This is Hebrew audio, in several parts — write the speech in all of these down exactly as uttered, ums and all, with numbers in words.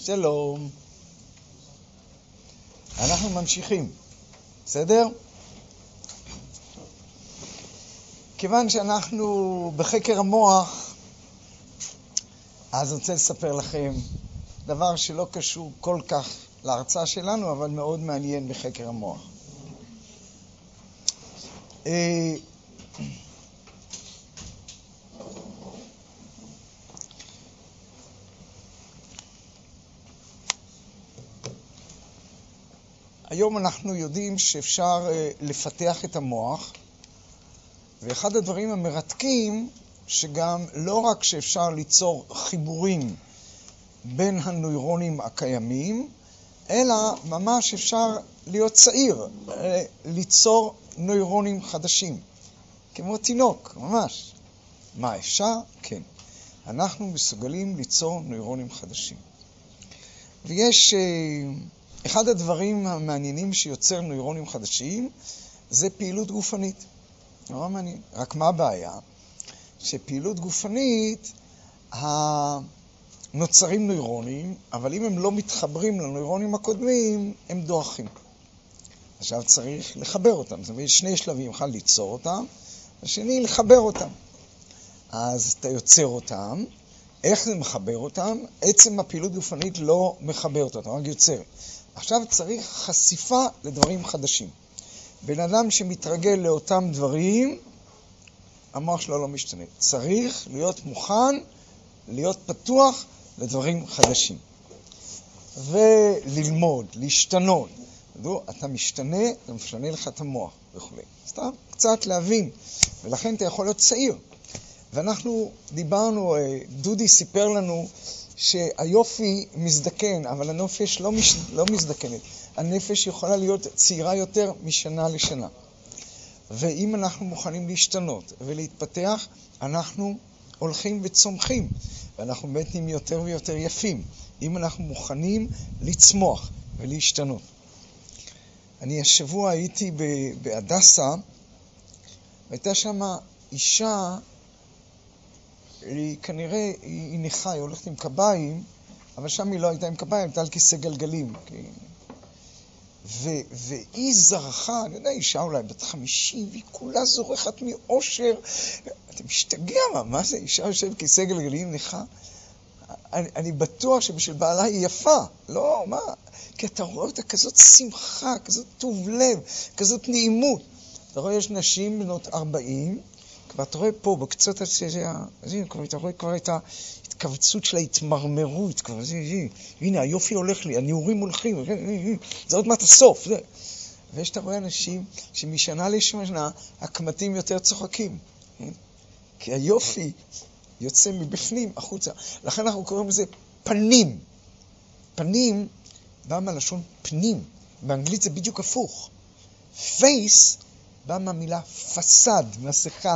שלום. אנחנו ממשיכים. בסדר? כיוון שאנחנו בחקר המוח, אז אני רוצה לספר לכם דבר שלא קשור כל כך להרצאה שלנו, אבל מאוד מעניין בחקר המוח. היום אנחנו יודעים שאפשר לפתח את המוח, ואחד הדברים המרתקים שגם לא רק שאפשר ליצור חיבורים בין הנוירונים הקיימים, אלא ממש אפשר להיות צעיר, ליצור נוירונים חדשים, כמו תינוק, ממש. מה אפשר? כן. אנחנו מסוגלים ליצור נוירונים חדשים. ויש אחד הדברים המעניינים שיוצר נוירונים חדשים, זה פעילות גופנית. נורא מעניין. רק מה הבעיה? שפעילות גופנית, נוצרים נוירונים, אבל אם הם לא מתחברים לנוירונים הקודמים, הם דועכים. עכשיו צריך לחבר אותם. זאת אומרת, יש שני שלבים, אחד ליצור אותם, השני לחבר אותם. אז אתה יוצר אותם. איך זה מחבר אותם? עצם הפעילות גופנית לא מחבר אותם, רק יוצר. עכשיו צריך חשיפה לדברים חדשים. בן אדם שמתרגל לאותם דברים, המוח שלו לא משתנה. צריך להיות מוכן, להיות פתוח לדברים חדשים. וללמוד, להשתנות. אתה משתנה, אתה משנה לך את המוח וכו'. סתם קצת להבין. ולכן אתה יכול להיות צעיר. ואנחנו דיברנו, דודי סיפר לנו שהיופי מזדקן, אבל הנפש לא, מש... לא מזדקנת. הנפש יכולה להיות צעירה יותר משנה לשנה. ואם אנחנו מוכנים להשתנות ולהתפתח, אנחנו הולכים וצומחים. ואנחנו באמת נהיים יותר ויותר יפים. אם אנחנו מוכנים לצמוח ולהשתנות. אני השבוע הייתי בהדסה, והייתה שם אישה, היא כנראה, היא נכה, היא הולכת עם קביים, אבל שם היא לא הייתה עם קביים, הייתה על כיסא גלגלים. ו- והיא זרחה, אני יודע, אישה אולי בת חמישים, והיא כולה זורחת מאושר. אתה משתגע, מה, מה זה? אישה יושב כיסא גלגלים נכה? אני, אני בטוח שבשביל בעלה היא יפה. לא, מה? כי אתה רואה אותה כזאת שמחה, כזאת טוב לב, כזאת נעימות. אתה רואה, יש נשים בנות ארבעים, כבר אתה רואה פה, בקצות הזה, אתה רואה כבר את ההתכווצות של ההתמרמרות, כבר זה, זה, הנה, היופי הולך לי, הנעורים הולכים, זה עוד מעט הסוף. זה. ויש אתה רואה אנשים שמשנה לשנה, הקמטים יותר צוחקים. כי היופי יוצא מבפנים, החוצה. לכן אנחנו קוראים לזה פנים. פנים, בא מהלשון פנים. באנגלית זה בדיוק הפוך. פייס, בא מהמילה פסד, מסכה.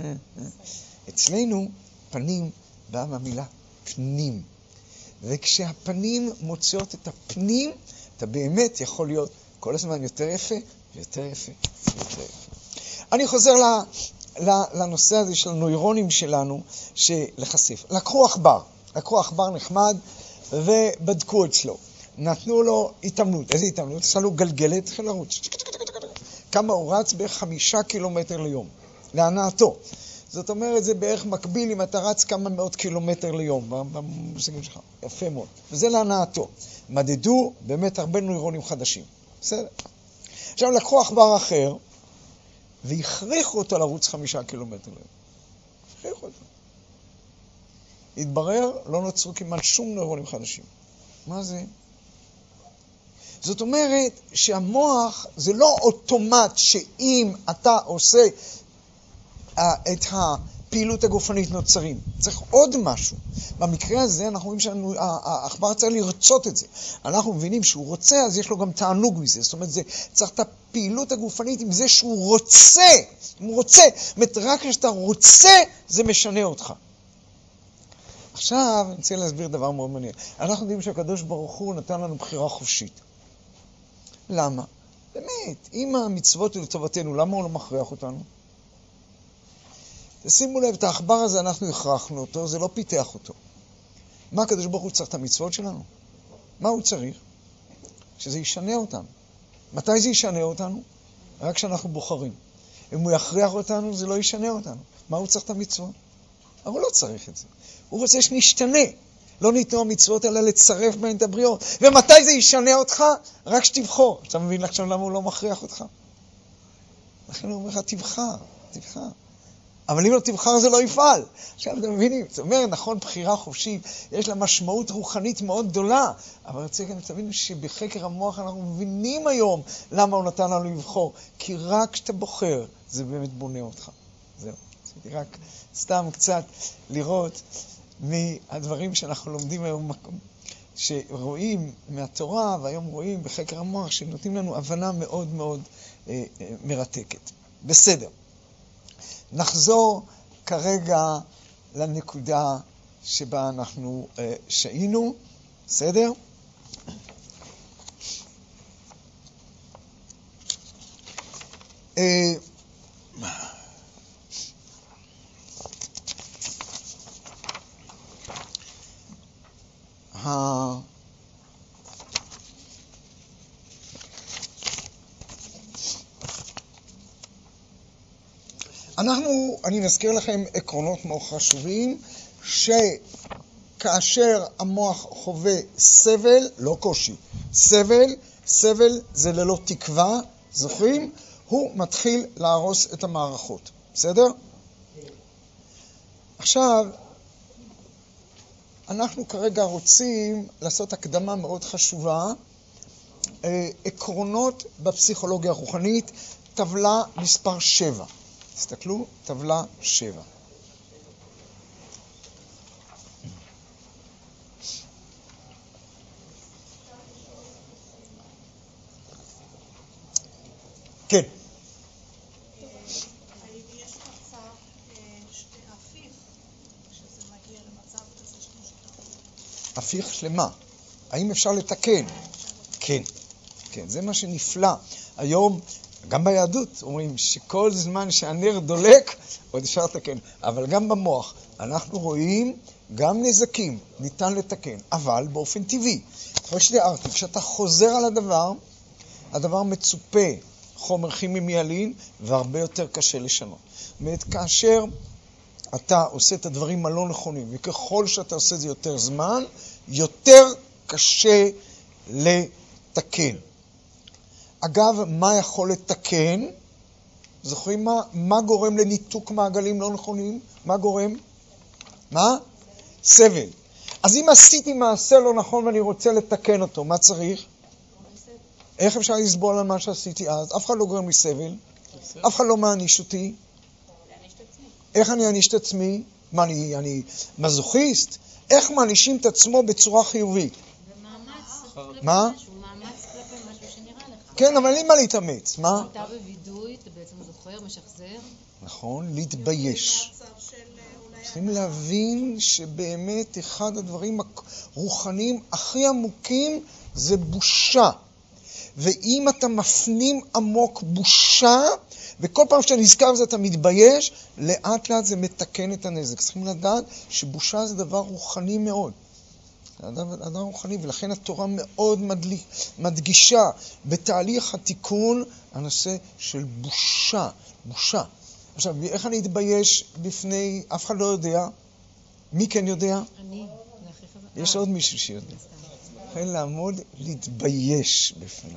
אצלנו פנים בא מהמילה פנים. וכשהפנים מוציאות את הפנים, אתה באמת יכול להיות כל הזמן יותר יפה ויותר יפה ויותר יפה. אני חוזר ל, ל, לנושא הזה של הנוירונים שלנו שלחשף. לקחו עכבר, לקחו עכבר נחמד ובדקו אצלו. נתנו לו התאמנות. איזה התאמנות? עשה לו גלגלת, התחיל לרוץ. כמה הוא רץ? בערך חמישה קילומטר ליום. להנאתו. זאת אומרת, זה בערך מקביל אם אתה רץ כמה מאות קילומטר ליום, במושגים שלך. יפה מאוד. וזה להנאתו. מדדו באמת הרבה נוירונים חדשים. בסדר? עכשיו לקחו עכבר אחר, והכריחו אותו לרוץ חמישה קילומטר ליום. הכריחו אותו. התברר, לא נוצרו כמעט שום נוירונים חדשים. מה זה? זאת אומרת שהמוח זה לא אוטומט שאם אתה עושה את הפעילות הגופנית נוצרים. צריך עוד משהו. במקרה הזה אנחנו רואים שהעכבר צריך לרצות את זה. אנחנו מבינים שהוא רוצה, אז יש לו גם תענוג מזה. זאת אומרת, זה צריך את הפעילות הגופנית עם זה שהוא רוצה. הוא רוצה. זאת אומרת, רק כשאתה רוצה, זה משנה אותך. עכשיו, אני רוצה להסביר דבר מאוד מעניין. אנחנו יודעים שהקדוש ברוך הוא נתן לנו בחירה חופשית. למה? באמת, אם המצוות לטובתנו, למה הוא לא מכריח אותנו? תשימו לב, את העכבר הזה אנחנו הכרחנו אותו, זה לא פיתח אותו. מה הקדוש ברוך הוא צריך את המצוות שלנו? מה הוא צריך? שזה ישנה אותנו. מתי זה ישנה אותנו? רק כשאנחנו בוחרים. אם הוא יכריח אותנו, זה לא ישנה אותנו. מה הוא צריך את המצוות? אבל הוא לא צריך את זה. הוא רוצה שנשתנה. לא ניתנו המצוות אלא לצרף בהן את הבריות. ומתי זה ישנה אותך? רק שתבחור. אתה מבין עכשיו למה הוא לא מכריח אותך? לכן הוא אומר לך, תבחר, תבחר. אבל אם לא תבחר זה לא יפעל. עכשיו אתם מבינים, זאת אומרת, נכון, בחירה חופשית, יש לה משמעות רוחנית מאוד גדולה, אבל רוצה גם תבינו שבחקר המוח אנחנו מבינים היום למה הוא נתן לנו לבחור, כי רק כשאתה בוחר, זה באמת בונה אותך. זהו. רק סתם קצת לראות מהדברים שאנחנו לומדים היום, שרואים מהתורה, והיום רואים בחקר המוח, שנותנים לנו הבנה מאוד מאוד אה, אה, מרתקת. בסדר. נחזור כרגע לנקודה שבה אנחנו אה, שהינו, בסדר? אה, ה... אנחנו, אני מזכיר לכם עקרונות מאוד חשובים, שכאשר המוח חווה סבל, לא קושי, סבל, סבל זה ללא תקווה, זוכרים? הוא מתחיל להרוס את המערכות, בסדר? עכשיו, אנחנו כרגע רוצים לעשות הקדמה מאוד חשובה, עקרונות בפסיכולוגיה הרוחנית, טבלה מספר שבע. תסתכלו, טבלה שבע. כן. יש מצב הפיך, שזה מגיע למצב כזה שנשאר. הפיך למה? האם אפשר לתקן? כן. כן, זה מה שנפלא. היום, גם ביהדות אומרים שכל זמן שהנר דולק, עוד אפשר לתקן. אבל גם במוח, אנחנו רואים גם נזקים, ניתן לתקן. אבל באופן טבעי, כמו שתיארתי, כשאתה חוזר על הדבר, הדבר מצופה חומר כימי מיילין, והרבה יותר קשה לשנות. זאת אומרת, כאשר אתה עושה את הדברים הלא נכונים, וככל שאתה עושה זה יותר זמן, יותר קשה לתקן. אגב, מה יכול לתקן? זוכרים מה? מה גורם לניתוק מעגלים לא נכונים? מה גורם? מה? סבל. אז אם עשיתי מעשה לא נכון ואני רוצה לתקן אותו, מה צריך? איך אפשר לסבול על מה שעשיתי אז? אף אחד לא גורם לי סבל. אף אחד לא מעניש אותי. איך אני אעניש את עצמי? מה, אני, אני מזוכיסט? איך מענישים את עצמו בצורה חיובית? במאמץ. מה? מאמץ כלפי משהו שנראה לך. כן, אבל אין מה להתאמץ. מה? אתה בווידוי, אתה בעצם זוכר, משחזר. נכון, להתבייש. צריכים להבין שבאמת אחד הדברים הרוחניים הכי עמוקים זה בושה. ואם אתה מפנים עמוק בושה, וכל פעם שאתה נזכר בזה אתה מתבייש, לאט לאט זה מתקן את הנזק. צריכים לדעת שבושה זה דבר רוחני מאוד. זה דבר, דבר רוחני, ולכן התורה מאוד מדליק, מדגישה בתהליך התיקון הנושא של בושה. בושה. עכשיו, איך אני אתבייש בפני, אף אחד לא יודע? מי כן יודע? אני, יש עוד מישהו שיודע. לכן לעמוד, להתבייש בפניו.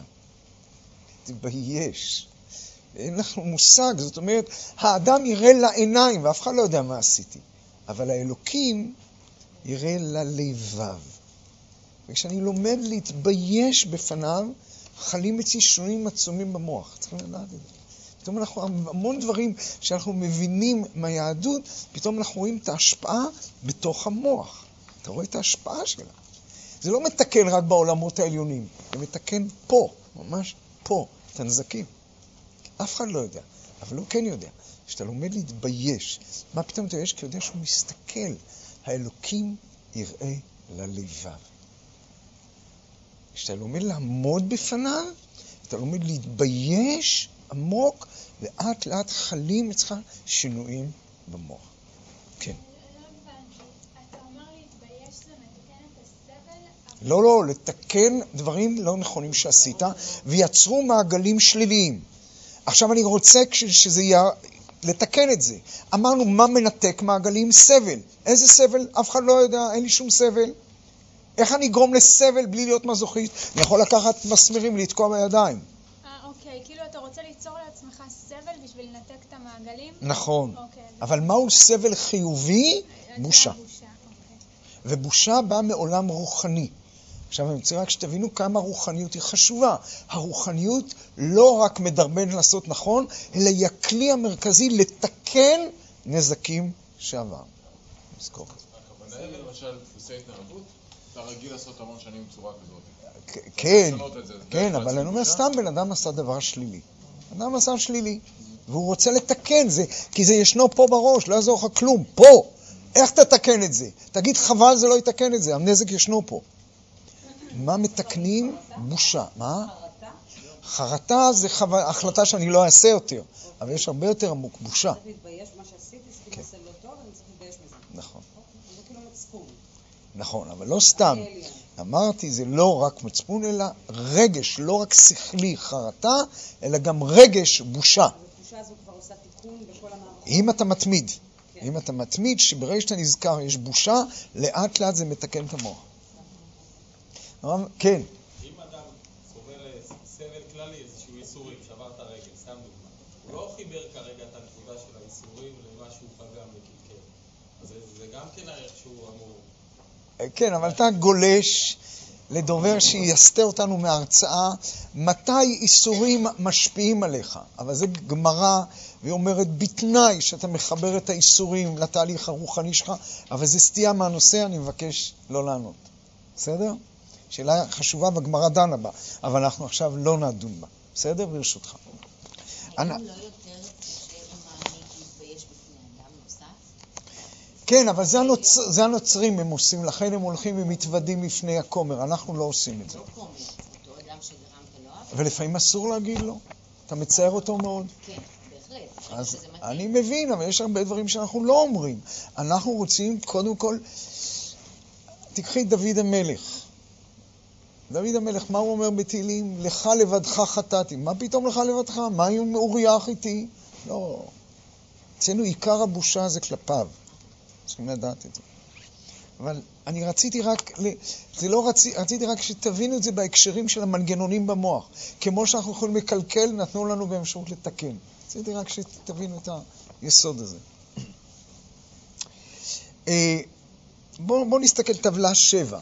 להתבייש. אין לך מושג, זאת אומרת, האדם יראה לעיניים, ואף אחד לא יודע מה עשיתי. אבל האלוקים יראה ללבב. וכשאני לומד להתבייש בפניו, חלים אצלי שינויים עצומים במוח. צריכים לדעת את זה. פתאום אנחנו, המון דברים שאנחנו מבינים מהיהדות, פתאום אנחנו רואים את ההשפעה בתוך המוח. אתה רואה את ההשפעה שלה. זה לא מתקן רק בעולמות העליונים, זה מתקן פה, ממש פה, את הנזקים. אף אחד לא יודע, אבל הוא כן יודע. כשאתה לומד להתבייש, מה פתאום אתה יש? כי יודע שהוא מסתכל, האלוקים יראה ללבב. כשאתה לומד לעמוד בפניו, אתה לומד להתבייש עמוק, לאט לאט חלים אצלך שינויים במוח. כן. לא, לא, לתקן דברים לא נכונים שעשית, ויצרו מעגלים שליליים. עכשיו אני רוצה שזה יהיה, לתקן את זה. אמרנו, מה מנתק מעגלים? סבל. איזה סבל? אף אחד לא יודע, אין לי שום סבל. איך אני אגרום לסבל בלי להיות מזוכיסט? אני יכול לקחת מסמרים, לתקוע בידיים. אה, אוקיי, כאילו אתה רוצה ליצור לעצמך סבל בשביל לנתק את המעגלים? נכון. אוקיי. אבל מהו סבל חיובי? בושה. בושה, אוקיי. ובושה באה מעולם רוחני. עכשיו אני רוצה רק שתבינו כמה רוחניות היא חשובה. הרוחניות לא רק מדרבן לעשות נכון, אלא היא הכלי המרכזי לתקן נזקים שעבר. נזכור. הכוונה היא למשל דפוסי התנהגות, אתה רגיל לעשות המון שנים בצורה כזאת. כן, כן, אבל אני אומר סתם בן אדם עשה דבר שלילי. בן אדם עשה שלילי, והוא רוצה לתקן זה, כי זה ישנו פה בראש, לא יעזור לך כלום, פה. איך תתקן את זה? תגיד חבל זה לא יתקן את זה, הנזק ישנו פה. מה מתקנים? בושה. מה? חרטה זה החלטה שאני לא אעשה יותר, אבל יש הרבה יותר עמוק, בושה. צריך להתבייש מה שעשיתי, עשיתי בסל לא טוב, אני צריך להתבייש מזה. נכון. זה כאילו מצפון. נכון, אבל לא סתם. אמרתי, זה לא רק מצפון, אלא רגש, לא רק שכלי חרטה, אלא גם רגש בושה. הבושה הזו כבר עושה תיקון בכל המערכות. אם אתה מתמיד, אם אתה מתמיד שברגע שאתה נזכר יש בושה, לאט לאט זה מתקן את המוח. כן. אם אדם סובל סבל כללי, איזשהו איסורים, שבר את הרגל, סתם דוגמה, הוא לא חיבר כרגע את הנקודה של האיסורים למה שהוא פגם וקלקל. אז זה גם כן הערך שהוא אמור... כן, אבל אתה גולש לדובר שיסתה אותנו מההרצאה, מתי איסורים משפיעים עליך. אבל זה גמרא, והיא אומרת, בתנאי שאתה מחבר את האיסורים לתהליך הרוחני שלך, אבל זה סטייה מהנושא, אני מבקש לא לענות. בסדר? שאלה חשובה בגמרא דנה בה, אבל אנחנו עכשיו לא נדון בה. בסדר? ברשותך. האם לא יותר קשה ומעמיק להתבייש בפני אדם נוסף? כן, אבל זה, הנוצ... זה הנוצרים הם עושים, לכן הם הולכים ומתוודים לפני הכומר. אנחנו לא עושים את זה. לא כומר, אותו אדם שגרמת לו אף? ולפעמים אסור להגיד לו. אתה מצייר אותו מאוד. כן, בהחלט. אז אני מבין, אבל יש הרבה דברים שאנחנו לא אומרים. אנחנו רוצים, קודם כל, תקחי דוד המלך. דוד המלך, מה הוא אומר בתהילים? לך לבדך חטאתי. מה פתאום לך לבדך? מה אם אוריה איתי? לא. אצלנו עיקר הבושה זה כלפיו. צריכים לדעת את זה. אבל אני רציתי רק, זה לא רצי, רציתי רק שתבינו את זה בהקשרים של המנגנונים במוח. כמו שאנחנו יכולים לקלקל, נתנו לנו באפשרות לתקן. רציתי רק שתבינו את היסוד הזה. בואו בוא נסתכל טבלה שבע.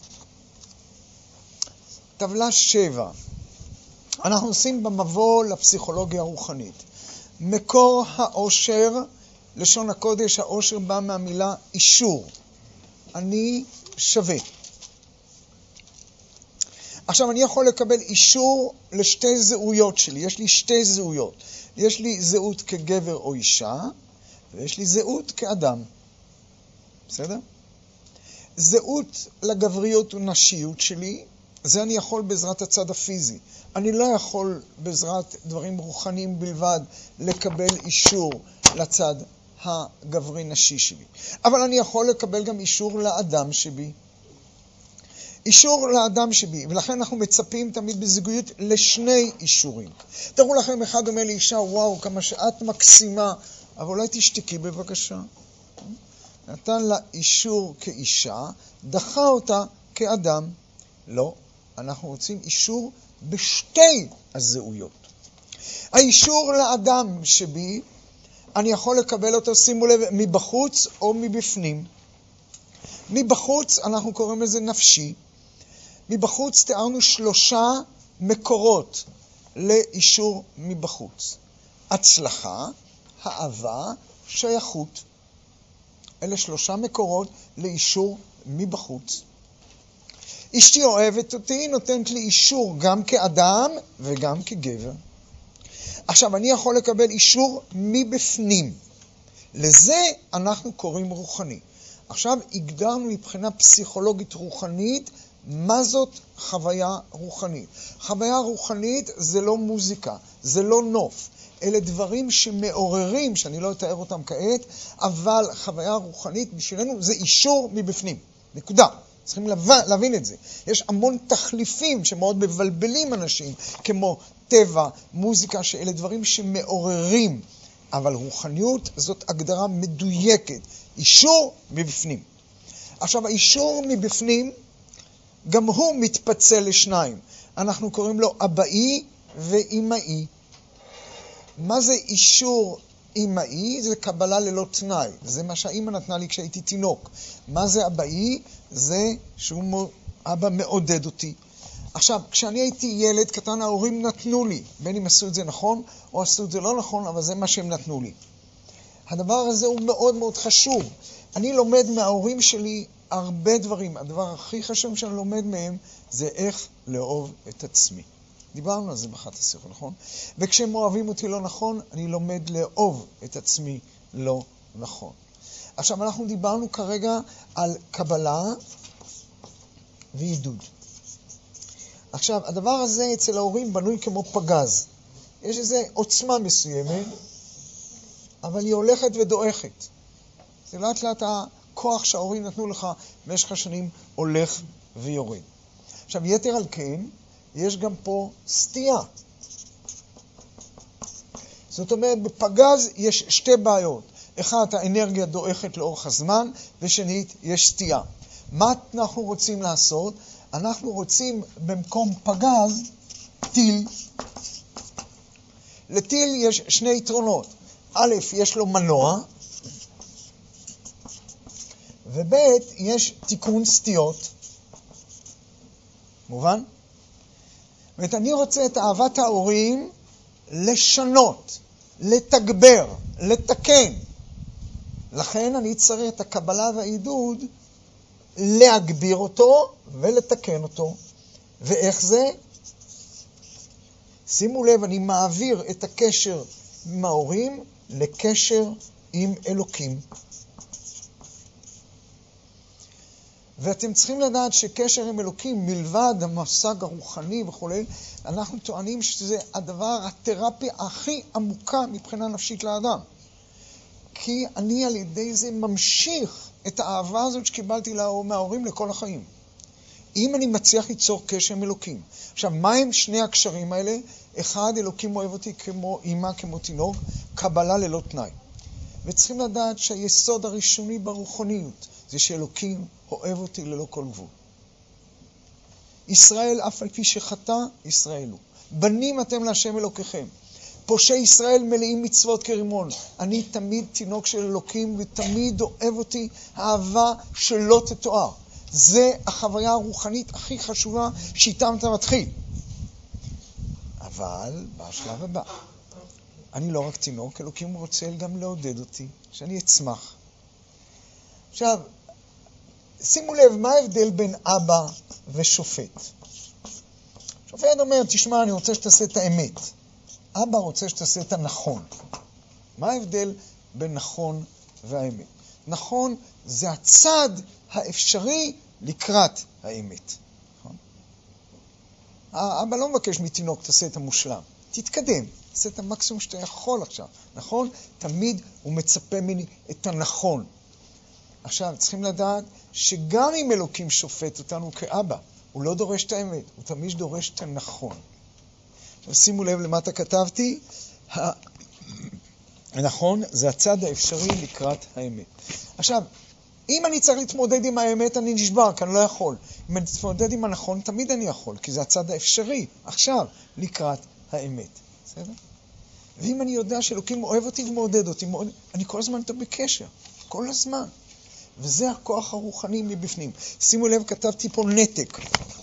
טבלה שבע. אנחנו עושים במבוא לפסיכולוגיה הרוחנית. מקור האושר, לשון הקודש, האושר בא מהמילה אישור. אני שווה. עכשיו, אני יכול לקבל אישור לשתי זהויות שלי. יש לי שתי זהויות. יש לי זהות כגבר או אישה, ויש לי זהות כאדם. בסדר? זהות לגבריות ונשיות שלי, זה אני יכול בעזרת הצד הפיזי. אני לא יכול בעזרת דברים רוחניים בלבד לקבל אישור לצד הגברי נשי שלי. אבל אני יכול לקבל גם אישור לאדם שבי. אישור לאדם שבי, ולכן אנחנו מצפים תמיד בזוגיות לשני אישורים. תראו לכם, אחד אומר לאישה, וואו, כמה שאת מקסימה, אבל אולי תשתקי בבקשה. נתן לה אישור כאישה, דחה אותה כאדם. לא, אנחנו רוצים אישור בשתי הזהויות. האישור לאדם שבי, אני יכול לקבל אותו, שימו לב, מבחוץ או מבפנים. מבחוץ אנחנו קוראים לזה נפשי. מבחוץ תיארנו שלושה מקורות לאישור מבחוץ. הצלחה, אהבה, שייכות. אלה שלושה מקורות לאישור מבחוץ. אשתי אוהבת אותי, נותנת לי אישור גם כאדם וגם כגבר. עכשיו, אני יכול לקבל אישור מבפנים. לזה אנחנו קוראים רוחני. עכשיו, הגדרנו מבחינה פסיכולוגית רוחנית, מה זאת חוויה רוחנית. חוויה רוחנית זה לא מוזיקה, זה לא נוף. אלה דברים שמעוררים, שאני לא אתאר אותם כעת, אבל חוויה רוחנית בשבילנו זה אישור מבפנים. נקודה. צריכים להבין, להבין את זה. יש המון תחליפים שמאוד מבלבלים אנשים, כמו טבע, מוזיקה, שאלה דברים שמעוררים. אבל רוחניות זאת הגדרה מדויקת. אישור מבפנים. עכשיו, האישור מבפנים, גם הוא מתפצל לשניים. אנחנו קוראים לו אבאי ואימאי. מה זה אישור אימאי? זה קבלה ללא תנאי. זה מה שהאימא נתנה לי כשהייתי תינוק. מה זה אבאי? זה שהוא אבא מעודד אותי. עכשיו, כשאני הייתי ילד קטן, ההורים נתנו לי. בין אם עשו את זה נכון או עשו את זה לא נכון, אבל זה מה שהם נתנו לי. הדבר הזה הוא מאוד מאוד חשוב. אני לומד מההורים שלי הרבה דברים. הדבר הכי חשוב שאני לומד מהם זה איך לאהוב את עצמי. דיברנו על זה באחת השיחות, נכון? וכשהם אוהבים אותי לא נכון, אני לומד לאהוב את עצמי לא נכון. עכשיו, אנחנו דיברנו כרגע על קבלה ועידוד. עכשיו, הדבר הזה אצל ההורים בנוי כמו פגז. יש איזו עוצמה מסוימת, אבל היא הולכת ודועכת. זה לאט לאט הכוח שההורים נתנו לך במשך השנים הולך ויורד. עכשיו, יתר על כן, יש גם פה סטייה. זאת אומרת, בפגז יש שתי בעיות. אחת, האנרגיה דועכת לאורך הזמן, ושנית, יש סטייה. מה אנחנו רוצים לעשות? אנחנו רוצים במקום פגז, טיל. לטיל יש שני יתרונות. א', יש לו מנוע, וב', יש תיקון סטיות. מובן? ואת אני רוצה את אהבת ההורים לשנות, לתגבר, לתקן. לכן אני צריך את הקבלה והעידוד להגביר אותו ולתקן אותו. ואיך זה? שימו לב, אני מעביר את הקשר עם ההורים לקשר עם אלוקים. ואתם צריכים לדעת שקשר עם אלוקים, מלבד המושג הרוחני וכו', אנחנו טוענים שזה הדבר, התרפיה הכי עמוקה מבחינה נפשית לאדם. כי אני על ידי זה ממשיך את האהבה הזאת שקיבלתי מההורים לכל החיים. אם אני מצליח ליצור קשר עם אלוקים. עכשיו, מה הם שני הקשרים האלה? אחד, אלוקים אוהב אותי כמו אמא, כמו תינוק, קבלה ללא תנאי. וצריכים לדעת שהיסוד הראשוני ברוחניות זה שאלוקים אוהב אותי ללא כל גבול. ישראל, אף על פי שחטא, ישראל הוא. בנים אתם להשם אלוקיכם. פושעי ישראל מלאים מצוות כרימון. אני תמיד תינוק של אלוקים ותמיד אוהב אותי אהבה שלא תתואר. זה החוויה הרוחנית הכי חשובה שאיתם אתה מתחיל. אבל בשלב הבא, אני לא רק תינוק, אלוקים רוצה גם לעודד אותי, שאני אצמח. עכשיו, שימו לב, מה ההבדל בין אבא ושופט? שופט אומר, תשמע, אני רוצה שתעשה את האמת. אבא רוצה שתעשה את הנכון. מה ההבדל בין נכון והאמת? נכון זה הצד האפשרי לקראת האמת. נכון? האבא לא מבקש מתינוק, תעשה את המושלם. תתקדם, תעשה את המקסימום שאתה יכול עכשיו. נכון? תמיד הוא מצפה ממני את הנכון. עכשיו, צריכים לדעת שגם אם אלוקים שופט אותנו כאבא, הוא לא דורש את האמת, הוא תמיד דורש את הנכון. עכשיו, שימו לב למטה כתבתי, הנכון זה הצד האפשרי לקראת האמת. עכשיו, אם אני צריך להתמודד עם האמת, אני נשבר, כי אני לא יכול. אם אני מתמודד עם הנכון, תמיד אני יכול, כי זה הצד האפשרי, עכשיו, לקראת האמת. בסדר? ואם אני יודע שאלוקים אוהב אותי ומעודד אותי, מעודד, אני כל הזמן איתו בקשר, כל הזמן. וזה הכוח הרוחני מבפנים. שימו לב, כתבתי פה נתק.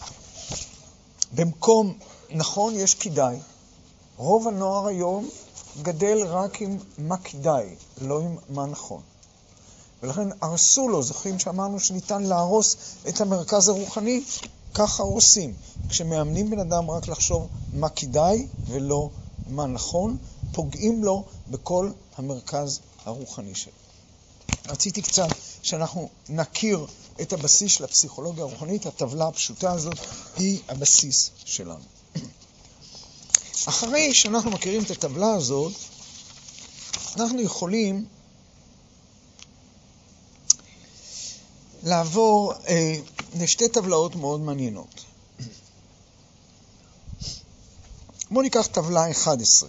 במקום נכון יש כדאי. רוב הנוער היום גדל רק עם מה כדאי, לא עם מה נכון. ולכן הרסו לו, זוכרים שאמרנו שניתן להרוס את המרכז הרוחני? ככה עושים. כשמאמנים בן אדם רק לחשוב מה כדאי ולא מה נכון, פוגעים לו בכל המרכז הרוחני שלו. רציתי קצת שאנחנו נכיר את הבסיס של הפסיכולוגיה הרוחנית, הטבלה הפשוטה הזאת היא הבסיס שלנו. אחרי שאנחנו מכירים את הטבלה הזאת, אנחנו יכולים לעבור אה, לשתי טבלאות מאוד מעניינות. בואו ניקח טבלה אחת עשרה.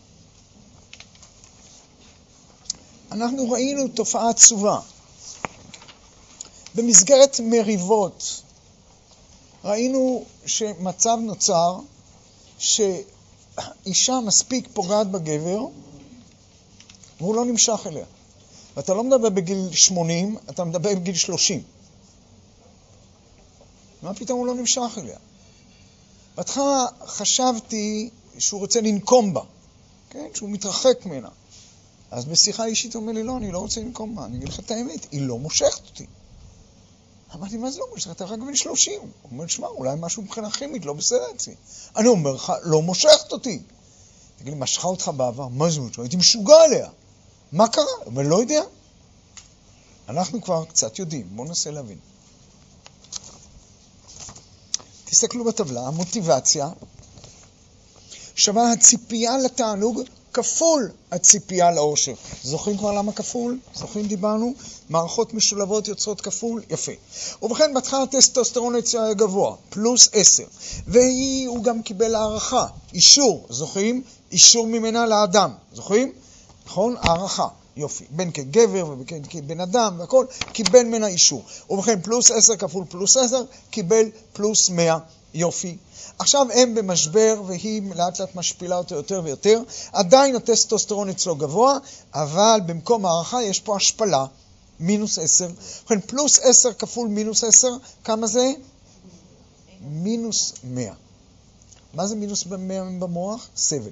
אנחנו ראינו תופעה עצובה. במסגרת מריבות, ראינו שמצב נוצר שאישה מספיק פוגעת בגבר, והוא לא נמשך אליה. ואתה לא מדבר בגיל שמונים, אתה מדבר בגיל שלושים. מה פתאום הוא לא נמשך אליה? בהתחלה חשבתי שהוא רוצה לנקום בה, כן? שהוא מתרחק ממנה. אז בשיחה אישית הוא אומר לי, לא, אני לא רוצה לנקום בה. אני אגיד לך את האמת, היא לא מושכת אותי. אמרתי, מה זה לא מושכת? אתה רק בן שלושים. הוא אומר, שמע, אולי משהו מבחינה כימית, לא בסדר אצלי. אני אומר לך, לא מושכת אותי. תגיד לי, משכה אותך בעבר? מה זה? הייתי משוגע עליה. מה קרה? אבל לא יודע. אנחנו כבר קצת יודעים. בואו ננסה להבין. תסתכלו בטבלה, המוטיבציה שווה הציפייה לתענוג כפול הציפייה לאושר. זוכרים כבר למה כפול? זוכרים דיברנו? מערכות משולבות יוצרות כפול? יפה. ובכן, בהתחלה הטסטוסטרון היה גבוה, פלוס עשר. והוא גם קיבל הערכה, אישור. זוכרים? אישור ממנה לאדם. זוכרים? נכון? הערכה. יופי. בין כגבר ובין כבן אדם והכל, קיבל ממנה אישור. ובכן, פלוס עשר כפול פלוס עשר, קיבל פלוס מאה. יופי. עכשיו הם במשבר והיא לאט לאט משפילה אותו יותר ויותר. עדיין הטסטוסטרון אצלו גבוה, אבל במקום הערכה יש פה השפלה, מינוס עשר. ובכן, פלוס עשר כפול מינוס עשר, כמה זה? מינוס מאה. מה זה מינוס מאה במוח? סבל.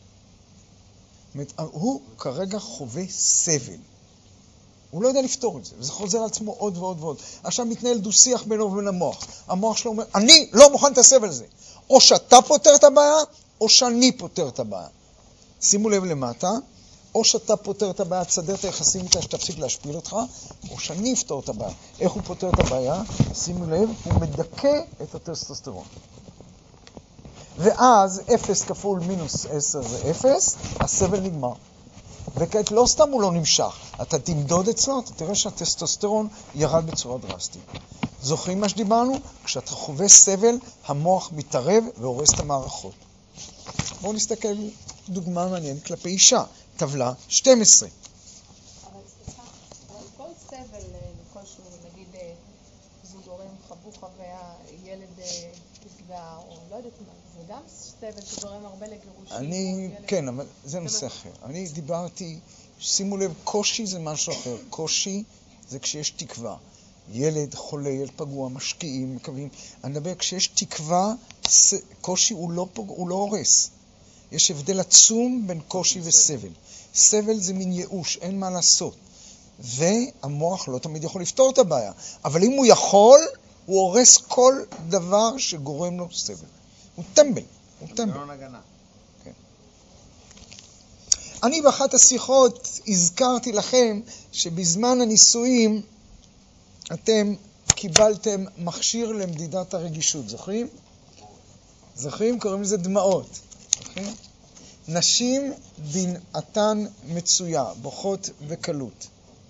הוא כרגע חווה סבל. הוא לא יודע לפתור את זה, וזה חוזר על עצמו עוד ועוד ועוד. עכשיו מתנהל דו שיח בינו ובין המוח. המוח שלו אומר, אני לא מוכן את הסבל הזה. או שאתה פותר את הבעיה, או שאני פותר את הבעיה. שימו לב למטה, או שאתה פותר את הבעיה, תסדר את היחסים איתה שתפסיק להשפיל אותך, או שאני אפתור את הבעיה. איך הוא פותר את הבעיה? שימו לב, הוא מדכא את הטסטוסטרון. ואז אפס כפול מינוס עשר זה אפס, הסבל נגמר. וכעת לא סתם הוא לא נמשך, אתה תמדוד אצלו, אתה תראה שהטסטוסטרון ירד בצורה דרסטית. זוכרים מה שדיברנו? כשאתה חווה סבל, המוח מתערב והורס את המערכות. בואו נסתכל דוגמה מעניינת כלפי אישה, טבלה שתים עשרה. אבל סליחה, אבל כל סבל כלשהו, נגיד זוג הורים חוו חוויה, ילד נפגע, או לא יודעת מה, זה גם סבל שגורם הרבה לגירושים. אני, כן, אבל זה נושא אחר. אני דיברתי, שימו לב, קושי זה משהו אחר. קושי זה כשיש תקווה. ילד חולה, ילד פגוע, משקיעים, מקווים. אני מדבר, כשיש תקווה, קושי הוא לא, פוג... הוא לא הורס. יש הבדל עצום בין קושי וסבל. סבל זה מין ייאוש, אין מה לעשות. והמוח לא תמיד יכול לפתור את הבעיה. אבל אם הוא יכול, הוא הורס כל דבר שגורם לו סבל. הוא טמבל. הוא טמבל. כן. אני באחת השיחות הזכרתי לכם שבזמן הניסויים אתם קיבלתם מכשיר למדידת הרגישות. זוכרים? זוכרים? קוראים לזה דמעות. זוכרים? נשים דמעתן מצויה, בוכות וקלות.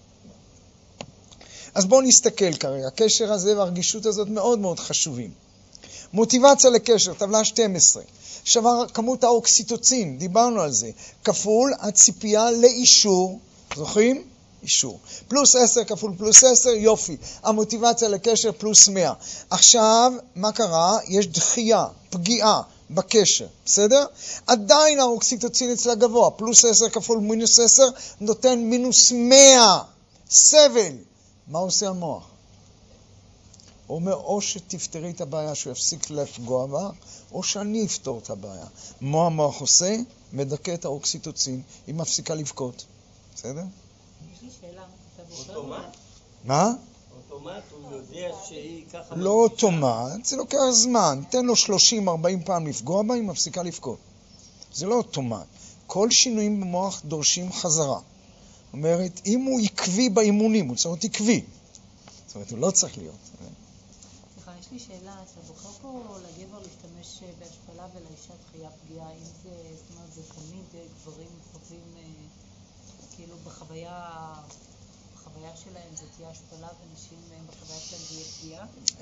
אז בואו נסתכל כרגע. הקשר הזה והרגישות הזאת מאוד מאוד חשובים. מוטיבציה לקשר, טבלה שתים עשרה. שווה כמות האוקסיטוצין, דיברנו על זה. כפול הציפייה לאישור. זוכרים? אישור. פלוס עשר כפול פלוס עשר, יופי. המוטיבציה לקשר פלוס מאה. עכשיו, מה קרה? יש דחייה, פגיעה בקשר. בסדר? עדיין האוקסיטוצין אצלה גבוה. פלוס עשר כפול מינוס עשר נותן מינוס מאה. סבל. מה עושה המוח? הוא אומר, או שתפתרי את הבעיה שהוא יפסיק לפגוע בה, או שאני אפתור את הבעיה. מה המוח עושה? מדכא את האוקסיטוצין, היא מפסיקה לבכות. בסדר? יש לי שאלה. אוטומט? מה? אוטומט, הוא יודע שהיא ככה... לא אוטומט, זה לוקח זמן. תן לו שלושים ארבעים פעם לפגוע בה, היא מפסיקה לבכות. זה לא אוטומט. כל שינויים במוח דורשים חזרה. זאת אומרת, אם הוא עקבי באימונים, הוא צריך להיות עקבי. זאת אומרת, הוא לא צריך להיות. סליחה, יש לי שאלה, אתה בוחר פה לגבר להשתמש בהשפלה ולאישה דחייה פגיעה, אם זה, זאת אומרת, זה תמיד גברים חווים, כאילו בחוויה, בחוויה שלהם זה תהיה השפלה ונשים בחוויה שלהם זה יהיה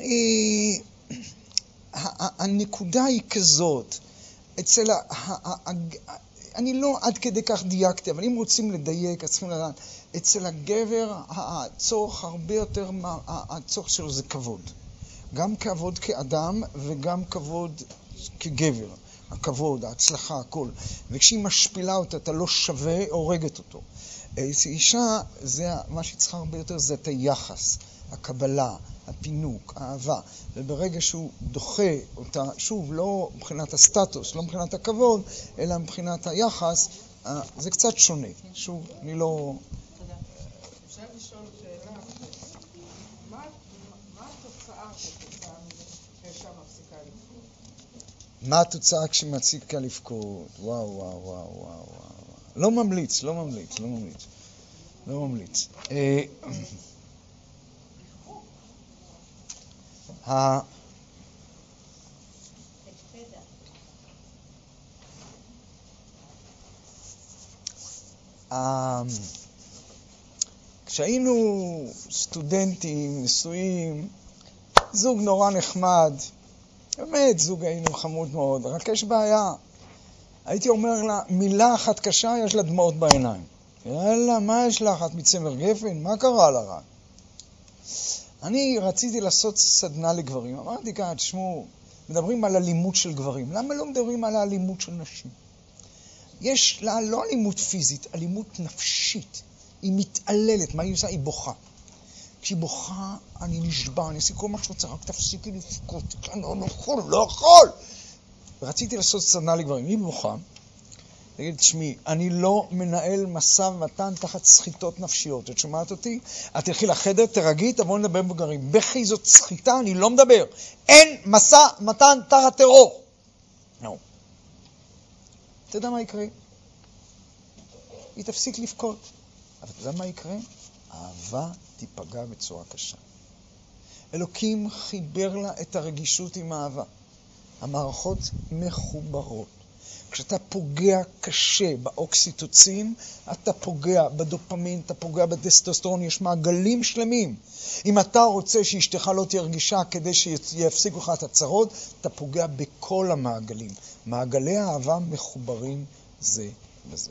פגיעה? הנקודה היא כזאת, אצל ה... אני לא עד כדי כך דייקתי, אבל אם רוצים לדייק, אז צריכים לדעת, אצל הגבר הצורך הרבה יותר, הצורך שלו זה כבוד. גם כבוד כאדם וגם כבוד כגבר. הכבוד, ההצלחה, הכל. וכשהיא משפילה אותה, אתה לא שווה, הורגת אותו. אצל אישה, זה, מה שצריכה הרבה יותר זה את היחס, הקבלה, הפינוק, האהבה. וברגע שהוא דוחה אותה, שוב, לא מבחינת הסטטוס, לא מבחינת הכבוד, אלא מבחינת היחס, זה קצת שונה. שוב, אני לא... אפשר לשאול שאלה, מה התוצאה כתוצאה שאישה מפסיקה לבכות? מה התוצאה כשמפסיקה לבכות? וואו, וואו, וואו, וואו. לא ממליץ, לא ממליץ, לא ממליץ. לא ממליץ. ה... כשהיינו סטודנטים, נשואים, זוג נורא נחמד, באמת זוג היינו חמוד מאוד, רק יש בעיה. הייתי אומר לה, מילה אחת קשה, יש לה דמעות בעיניים. יאללה, מה יש לך? את מצמר גפן? מה קרה לה רק? אני רציתי לעשות סדנה לגברים. אמרתי כאן, תשמעו, מדברים על אלימות של גברים. למה לא מדברים על האלימות של נשים? יש לה לא אלימות פיזית, אלימות נפשית. היא מתעללת. מה היא עושה? היא בוכה. כשהיא בוכה, אני נשבע, אני אעשה כל מה שרוצה, רק תפסיקי לפקות. אני לא יכול, לא יכול. ורציתי לעשות סדנה לגברים. היא בוכה. תגיד, תשמעי, אני לא מנהל מסע ומתן תחת סחיטות נפשיות. את שומעת אותי? את תלכי לחדר, תרגי, תבואי לדבר בגרים. בכי זאת סחיטה, אני לא מדבר. אין מסע מתן תחת טרור. לא. אתה יודע מה יקרה? היא תפסיק לבכות. אבל אתה יודע מה יקרה? אהבה תיפגע בצורה קשה. אלוקים חיבר לה את הרגישות עם האהבה. המערכות מחוברות. כשאתה פוגע קשה באוקסיטוצין, אתה פוגע בדופמין, אתה פוגע בטסטוסטרון, יש מעגלים שלמים. אם אתה רוצה שאשתך לא תהיה רגישה כדי שיפסיקו לך את הצרות, אתה פוגע בכל המעגלים. מעגלי האהבה מחוברים זה בזה.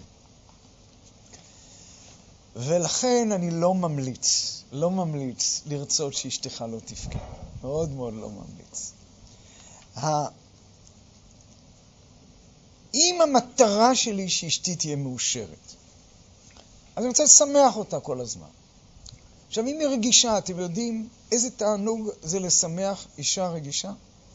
ולכן אני לא ממליץ, לא ממליץ לרצות שאשתך לא תפגע. מאוד מאוד לא ממליץ. אם המטרה שלי שאשתי תהיה מאושרת, אז אני רוצה לשמח אותה כל הזמן. עכשיו, אם היא רגישה, אתם יודעים איזה תענוג זה לשמח אישה רגישה?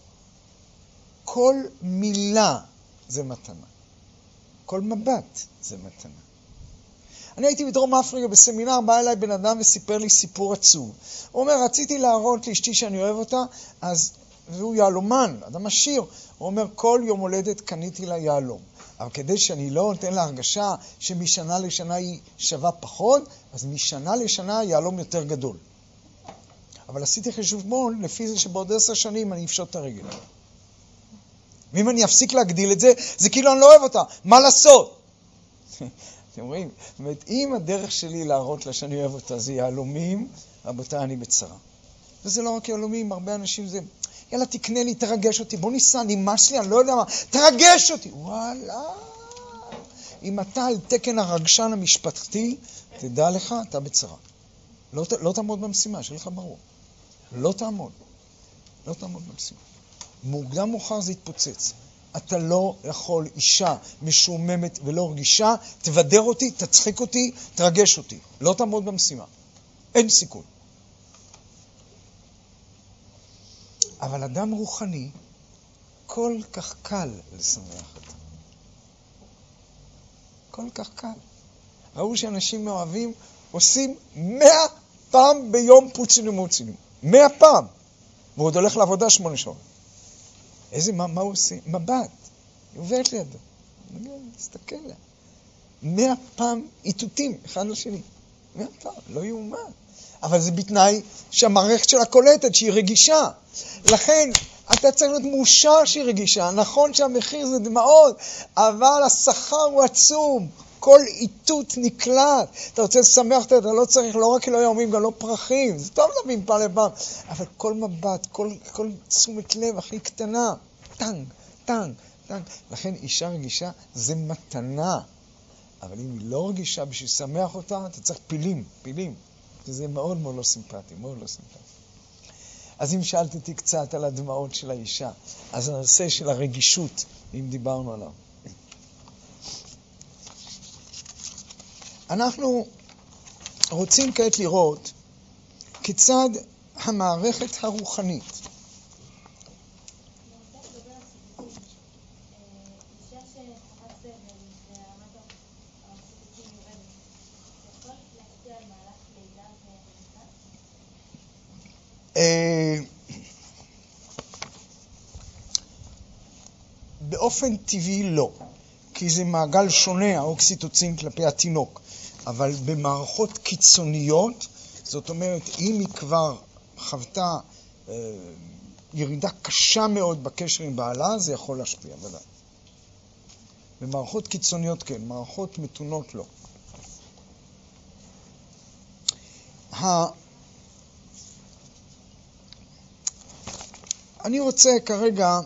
כל מילה זה מתנה. כל מבט זה מתנה. אני הייתי בדרום אפריקה בסמינר, בא אליי בן אדם וסיפר לי סיפור עצוב. הוא אומר, רציתי להראות לאשתי שאני אוהב אותה, אז, והוא יעלומן, אדם עשיר. הוא אומר, כל יום הולדת קניתי לה יעלום. אבל כדי שאני לא נותן לה הרגשה שמשנה לשנה היא שווה פחות, אז משנה לשנה יעלום יותר גדול. אבל עשיתי חשבון לפי זה שבעוד עשר שנים אני אפשוט את הרגל. ואם אני אפסיק להגדיל את זה, זה כאילו אני לא אוהב אותה. מה לעשות? אתם רואים? זאת אומרת, אם הדרך שלי להראות לה שאני אוהב אותה זה יעלומים, רבותיי, אני בצרה. וזה לא רק יעלומים, הרבה אנשים זה, יאללה, תקנה לי, תרגש אותי, בוא ניסע, נמאס לי, אני לא יודע מה, תרגש אותי. וואלה. אם אתה על תקן הרגשן המשפחתי, תדע לך, אתה בצרה. לא, לא תעמוד במשימה, שלך ברור. לא תעמוד. לא תעמוד במשימה. מוקדם מאוחר זה יתפוצץ. אתה לא יכול אישה משוממת ולא רגישה, תבדר אותי, תצחיק אותי, תרגש אותי. לא תעמוד במשימה. אין סיכוי. אבל אדם רוחני, כל כך קל לשמח אותו. כל כך קל. ראו שאנשים מאוהבים עושים מאה פעם ביום פוצינו מוצינו. מאה פעם. והוא עוד הולך לעבודה שמונה שעות. איזה, מה, מה הוא עושה? מבט. היא עוברת לידו. תסתכל לה. מאה פעם עיתותים, אחד לשני. מאה פעם, לא יאומן. אבל זה בתנאי שהמערכת שלה קולטת, שהיא רגישה. לכן, אתה צריך להיות מאושר שהיא רגישה. נכון שהמחיר זה דמעות, אבל השכר הוא עצום. כל איתות נקלט. אתה רוצה לשמח, אתה לא צריך, לא רק אלוהי אומרים, גם לא פרחים. זה טוב להבין פעם לפעם. אבל כל מבט, כל, כל תשומת לב הכי קטנה, טנג, טנג, טנג. לכן אישה רגישה זה מתנה. אבל אם היא לא רגישה בשביל לשמח אותה, אתה צריך פילים, פילים. וזה מאוד מאוד לא סימפטי, מאוד לא סימפטי. אז אם שאלת אותי קצת על הדמעות של האישה, אז הנושא של הרגישות, אם דיברנו עליו. אנחנו רוצים כעת לראות כיצד המערכת הרוחנית באופן טבעי לא, כי זה מעגל שונה האוקסיטוצין כלפי התינוק, אבל במערכות קיצוניות, זאת אומרת, אם היא כבר חוותה אה, ירידה קשה מאוד בקשר עם בעלה, זה יכול להשפיע, ודאי. במערכות קיצוניות כן, מערכות מתונות לא. ה... אני רוצה כרגע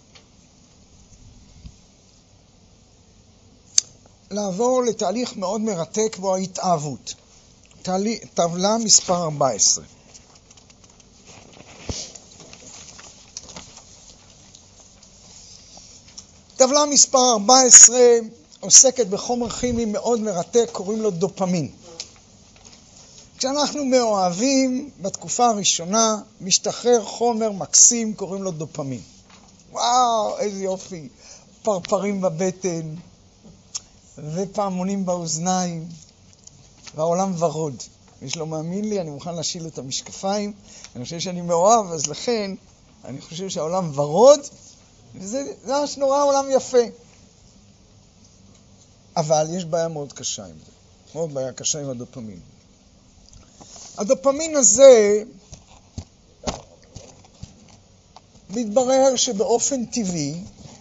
לעבור לתהליך מאוד מרתק והוא ההתאהבות. טבלה מספר ארבע עשרה. טבלה מספר ארבע עשרה עוסקת בחומר כימי מאוד מרתק, קוראים לו דופמין. כשאנחנו מאוהבים, בתקופה הראשונה, משתחרר חומר מקסים, קוראים לו דופמין. וואו, איזה יופי. פרפרים בבטן, ופעמונים באוזניים, והעולם ורוד. מי שלא מאמין לי, אני מוכן להשיל את המשקפיים. אני חושב שאני מאוהב, אז לכן, אני חושב שהעולם ורוד, וזה ממש נורא עולם יפה. אבל יש בעיה מאוד קשה עם זה. מאוד בעיה קשה עם הדופמין. הדופמין הזה מתברר שבאופן טבעי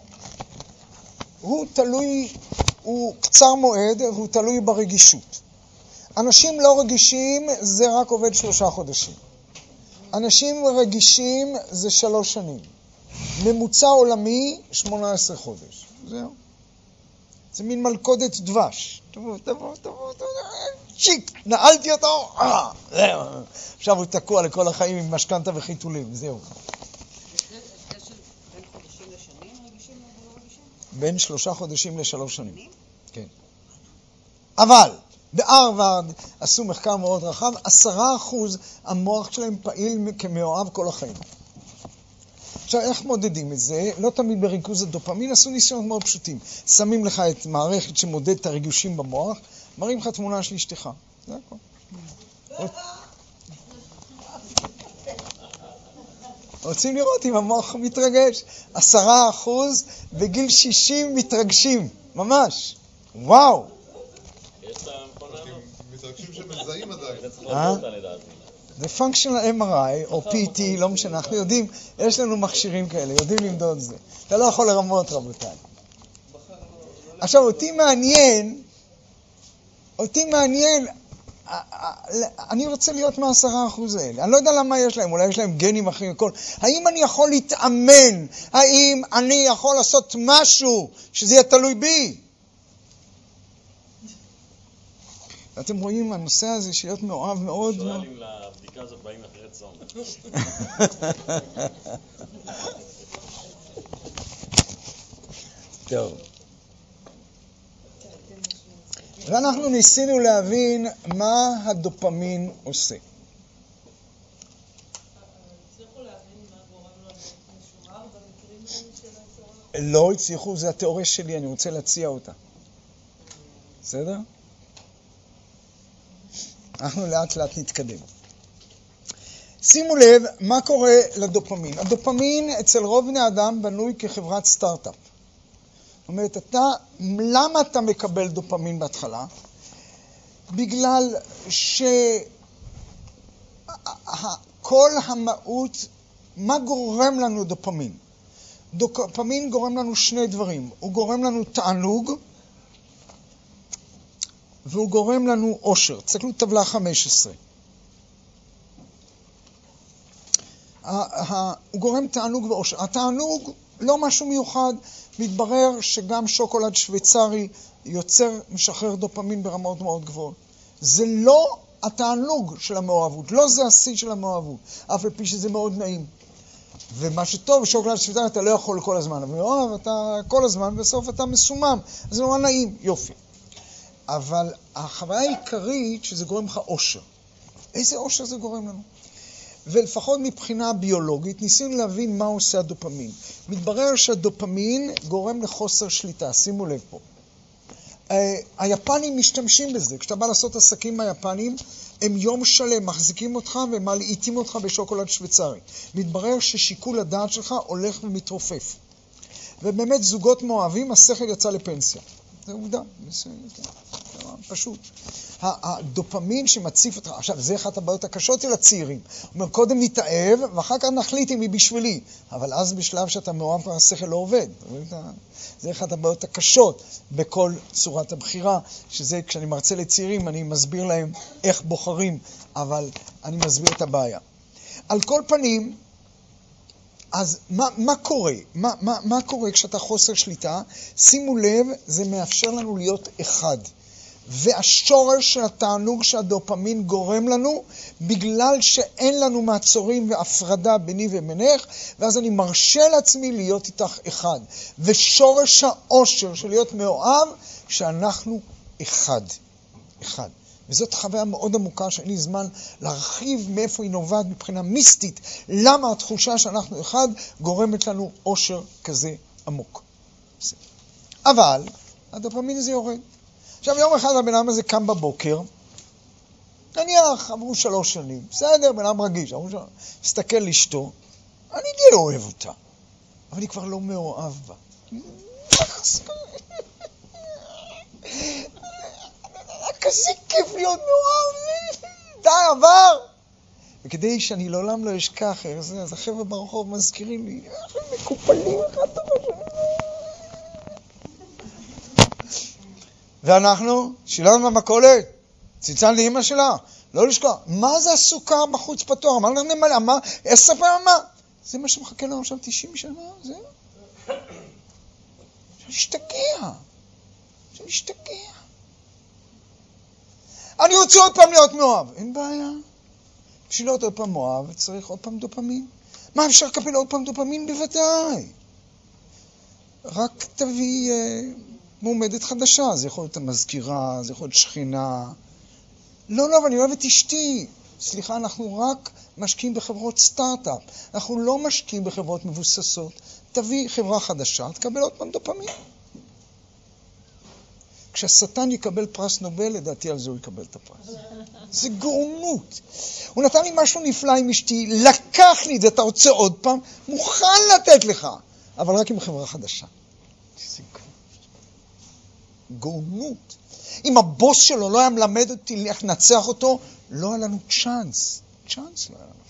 הוא תלוי, הוא קצר מועד, הוא תלוי ברגישות. אנשים לא רגישים זה רק עובד שלושה חודשים. אנשים רגישים זה שלוש שנים. ממוצע עולמי שמונה עשרה חודש. זהו. זה מין מלכודת דבש. תבוא, תבוא, תבוא, תבוא, שיק, נעלתי אותו, אה, זהו. עכשיו הוא תקוע לכל החיים עם משכנתה וחיתולים, זהו. בין שלושה חודשים לשלוש שנים. כן. אבל בהרווארד עשו מחקר מאוד רחב, עשרה אחוז המוח שלהם פעיל כמאוהב כל החיים. עכשיו, איך מודדים את זה? לא תמיד בריכוז הדופמין, עשו ניסיונות מאוד פשוטים. שמים לך את מערכת שמודד את הרגושים במוח, מראים לך תמונה של אשתך. זה הכל. רוצים לראות אם המוח מתרגש. עשרה אחוז בגיל שישים מתרגשים, ממש. וואו. מתרגשים שמזהים עדיין. אה? זה functional אם אר איי או פי טי, לא משנה, אנחנו יודעים, יש לנו מכשירים כאלה, יודעים למדוד את זה. אתה לא יכול לרמות, רבותיי. עכשיו, אותי מעניין, אותי מעניין, אני רוצה להיות מהעשרה אחוז האלה. אני לא יודע למה יש להם, אולי יש להם גנים אחרים וכל. האם אני יכול להתאמן? האם אני יכול לעשות משהו שזה יהיה תלוי בי? ואתם רואים, הנושא הזה של להיות מאוהב מאוד... שואל אם לבדיקה הזאת באים אחרי צום. טוב. ואנחנו ניסינו להבין מה הדופמין עושה. לא הצליחו, זה התיאוריה שלי, אני רוצה להציע אותה. בסדר? אנחנו לאט לאט נתקדם. שימו לב מה קורה לדופמין. הדופמין אצל רוב בני אדם בנוי כחברת סטארט-אפ. זאת אומרת, אתה, למה אתה מקבל דופמין בהתחלה? בגלל שכל המהות, מה גורם לנו דופמין? דופמין גורם לנו שני דברים. הוא גורם לנו תענוג, והוא גורם לנו אושר. תסתכלו טבלה חמש עשרה. הוא גורם תענוג ואושר. התענוג לא משהו מיוחד, מתברר שגם שוקולד שוויצרי יוצר, משחרר דופמין ברמות מאוד גבוהות. זה לא התענוג של המאוהבות, לא זה השיא של המאוהבות, אף על פי שזה מאוד נעים. ומה שטוב, שוקולד שוויצרי אתה לא יכול כל הזמן, אבל מאוהב אתה כל הזמן, בסוף אתה מסומם, אז זה נורא נעים, יופי. אבל החוויה העיקרית שזה גורם לך אושר. איזה אושר זה גורם לנו? ולפחות מבחינה ביולוגית, ניסינו להבין מה עושה הדופמין. מתברר שהדופמין גורם לחוסר שליטה, שימו לב פה. היפנים משתמשים בזה, כשאתה בא לעשות עסקים מהיפנים, הם יום שלם מחזיקים אותך ומלעיטים אותך בשוקולד שוויצרי. מתברר ששיקול הדעת שלך הולך ומתרופף. ובאמת זוגות מאוהבים, השכל יצא לפנסיה. זה עובדה, זה פשוט. הדופמין שמציף אותך, עכשיו זה אחת הבעיות הקשות של הצעירים. הוא אומר, קודם נתאהב, ואחר כך נחליט אם היא בשבילי. אבל אז בשלב שאתה מאוהב, השכל לא עובד. זה אחת הבעיות הקשות בכל צורת הבחירה, שזה כשאני מרצה לצעירים, אני מסביר להם איך בוחרים, אבל אני מסביר את הבעיה. על כל פנים, אז מה, מה קורה? מה, מה, מה קורה כשאתה חוסר שליטה? שימו לב, זה מאפשר לנו להיות אחד. והשורש של התענוג שהדופמין גורם לנו, בגלל שאין לנו מעצורים והפרדה ביני ובינך, ואז אני מרשה לעצמי להיות איתך אחד. ושורש האושר של להיות מאוהב, שאנחנו אחד. אחד. וזאת חוויה מאוד עמוקה שאין לי זמן להרחיב מאיפה היא נובעת מבחינה מיסטית, למה התחושה שאנחנו אחד גורמת לנו אושר כזה עמוק. אבל הדופמין הזה יורד. עכשיו יום אחד הבן אדם הזה קם בבוקר, נניח עברו שלוש שנים, בסדר, בן אדם רגיש, עברו שלוש, מסתכל לאשתו, אני די אוהב אותה, אבל אני כבר לא מאוהב בה. כזה כיף להיות מאוהב, די עבר. וכדי שאני לעולם לא אשכח, אז החבר'ה ברחוב מזכירים לי, אנחנו מקופלים אחד טוב השני. ואנחנו שילמנו במכולת, צלצלנו לאמא שלה, לא לשכוח. מה זה הסוכר בחוץ פתוח? מה אנחנו נמלא? מה? עשר פעמים מה? זה מה שמחכה לנו עכשיו תשעים שנה, זה? שמשתגע. שמשתגע. אני רוצה עוד פעם להיות מאוהב. אין בעיה. בשביל להיות עוד פעם מאוהב, צריך עוד פעם דופמין. מה אפשר לקבל עוד פעם דופמין? בוודאי. רק תביא אה, מועמדת חדשה. זה יכול להיות המזכירה, זה יכול להיות שכינה. לא, לא, אבל אני אוהב את אשתי. סליחה, אנחנו רק משקיעים בחברות סטארט-אפ. אנחנו לא משקיעים בחברות מבוססות. תביא חברה חדשה, תקבל עוד פעם דופמין. כשהשטן יקבל פרס נובל, לדעתי על זה הוא יקבל את הפרס. זה גאונות. הוא נתן לי משהו נפלא עם אשתי, לקח לי את זה, אתה רוצה עוד פעם? מוכן לתת לך, אבל רק עם חברה חדשה. זה גאונות. אם הבוס שלו לא היה מלמד אותי איך נצח אותו, לא היה לנו צ'אנס. צ'אנס לא היה לנו.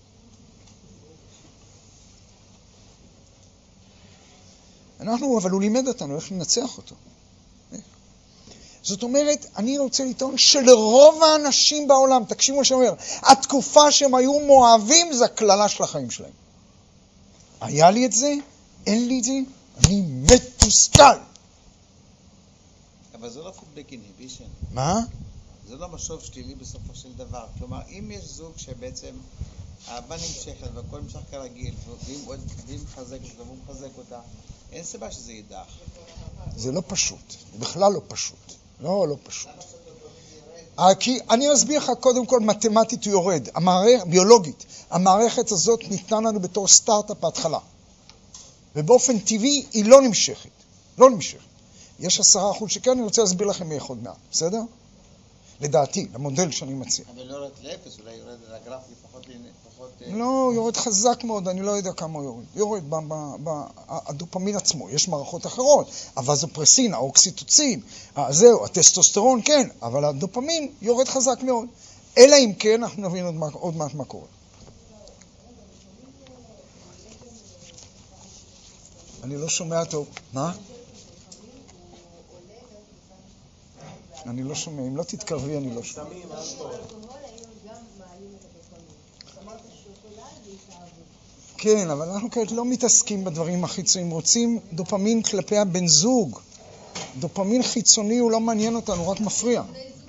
אנחנו, אבל הוא לימד אותנו איך לנצח אותו. זאת אומרת, אני רוצה לטעון שלרוב האנשים בעולם, תקשיבו מה שאומר, התקופה שהם היו מאוהבים זה הכללה של החיים שלהם. היה לי את זה, אין לי את זה, אני מתוסכל. אבל זה לא פידבק אינהיבישן. מה? זה לא משוב שלילי בסופו של דבר. כלומר, אם יש זוג שבעצם האהבה נמשכת והכל נמשך כרגיל, והיא מחזק אותה והוא מחזק אותה, אין סיבה שזה יידח. זה לא פשוט, זה בכלל לא פשוט. לא, לא פשוט. כי אני מסביר לך, קודם כל, מתמטית הוא יורד, המערכת, ביולוגית. המערכת הזאת ניתנה לנו בתור סטארט-אפ בהתחלה. ובאופן טבעי היא לא נמשכת. לא נמשכת. יש עשרה אחוז שכן, אני רוצה להסביר לכם איך עוד מעט. בסדר? לדעתי, למודל שאני מציע. אבל לא יורד לאפס, אולי יורד לגרף לפחות... לא, יורד חזק מאוד, אני לא יודע כמה הוא יורד. יורד בדופמין עצמו, יש מערכות אחרות, הווזופרסין, האוקסיטוצין, זהו, הטסטוסטרון, כן, אבל הדופמין יורד חזק מאוד. אלא אם כן, אנחנו נבין עוד מעט מה קורה. אני לא שומע טוב. מה? אני לא שומע. אם לא תתקרבי, אני לא שומע. סמים, אלכוהול. כן, אבל אנחנו כעת לא מתעסקים בדברים החיצוניים. רוצים דופמין כלפי הבן זוג. דופמין חיצוני הוא לא מעניין אותנו, הוא רק מפריע.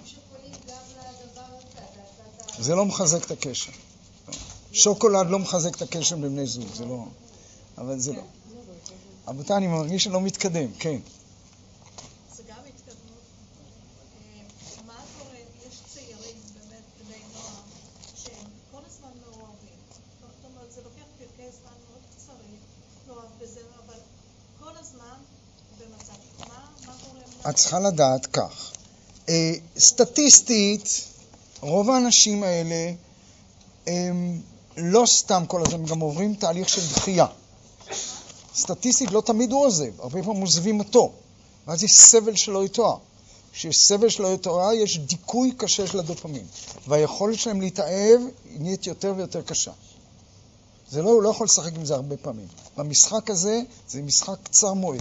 זה לא מחזק את הקשר. שוקולד לא מחזק את הקשר בבני זוג, זה לא... אבל זה לא. רבותי, אני מרגיש שלא מתקדם, כן. זה גם התקדמות. מה קורה? יש צעירים, באמת, בני נוער, שהם כל הזמן מעורבים. זאת אומרת, זה לוקח פרקי זמן מאוד קצרים, מעורב בזה, אבל כל הזמן במצב. מה קורה? את צריכה לדעת כך. סטטיסטית, רוב האנשים האלה הם לא סתם כל הזמן, גם עוברים תהליך של דחייה. סטטיסטית לא תמיד הוא עוזב, הרבה פעמים עוזבים אותו. ואז יש סבל שלא יתואר. כשיש סבל שלא יתואר, יש דיכוי קשה של הדופמין. והיכולת שלהם להתאהב נהיית יותר ויותר קשה. זה לא, הוא לא יכול לשחק עם זה הרבה פעמים. במשחק הזה, זה משחק קצר מועד.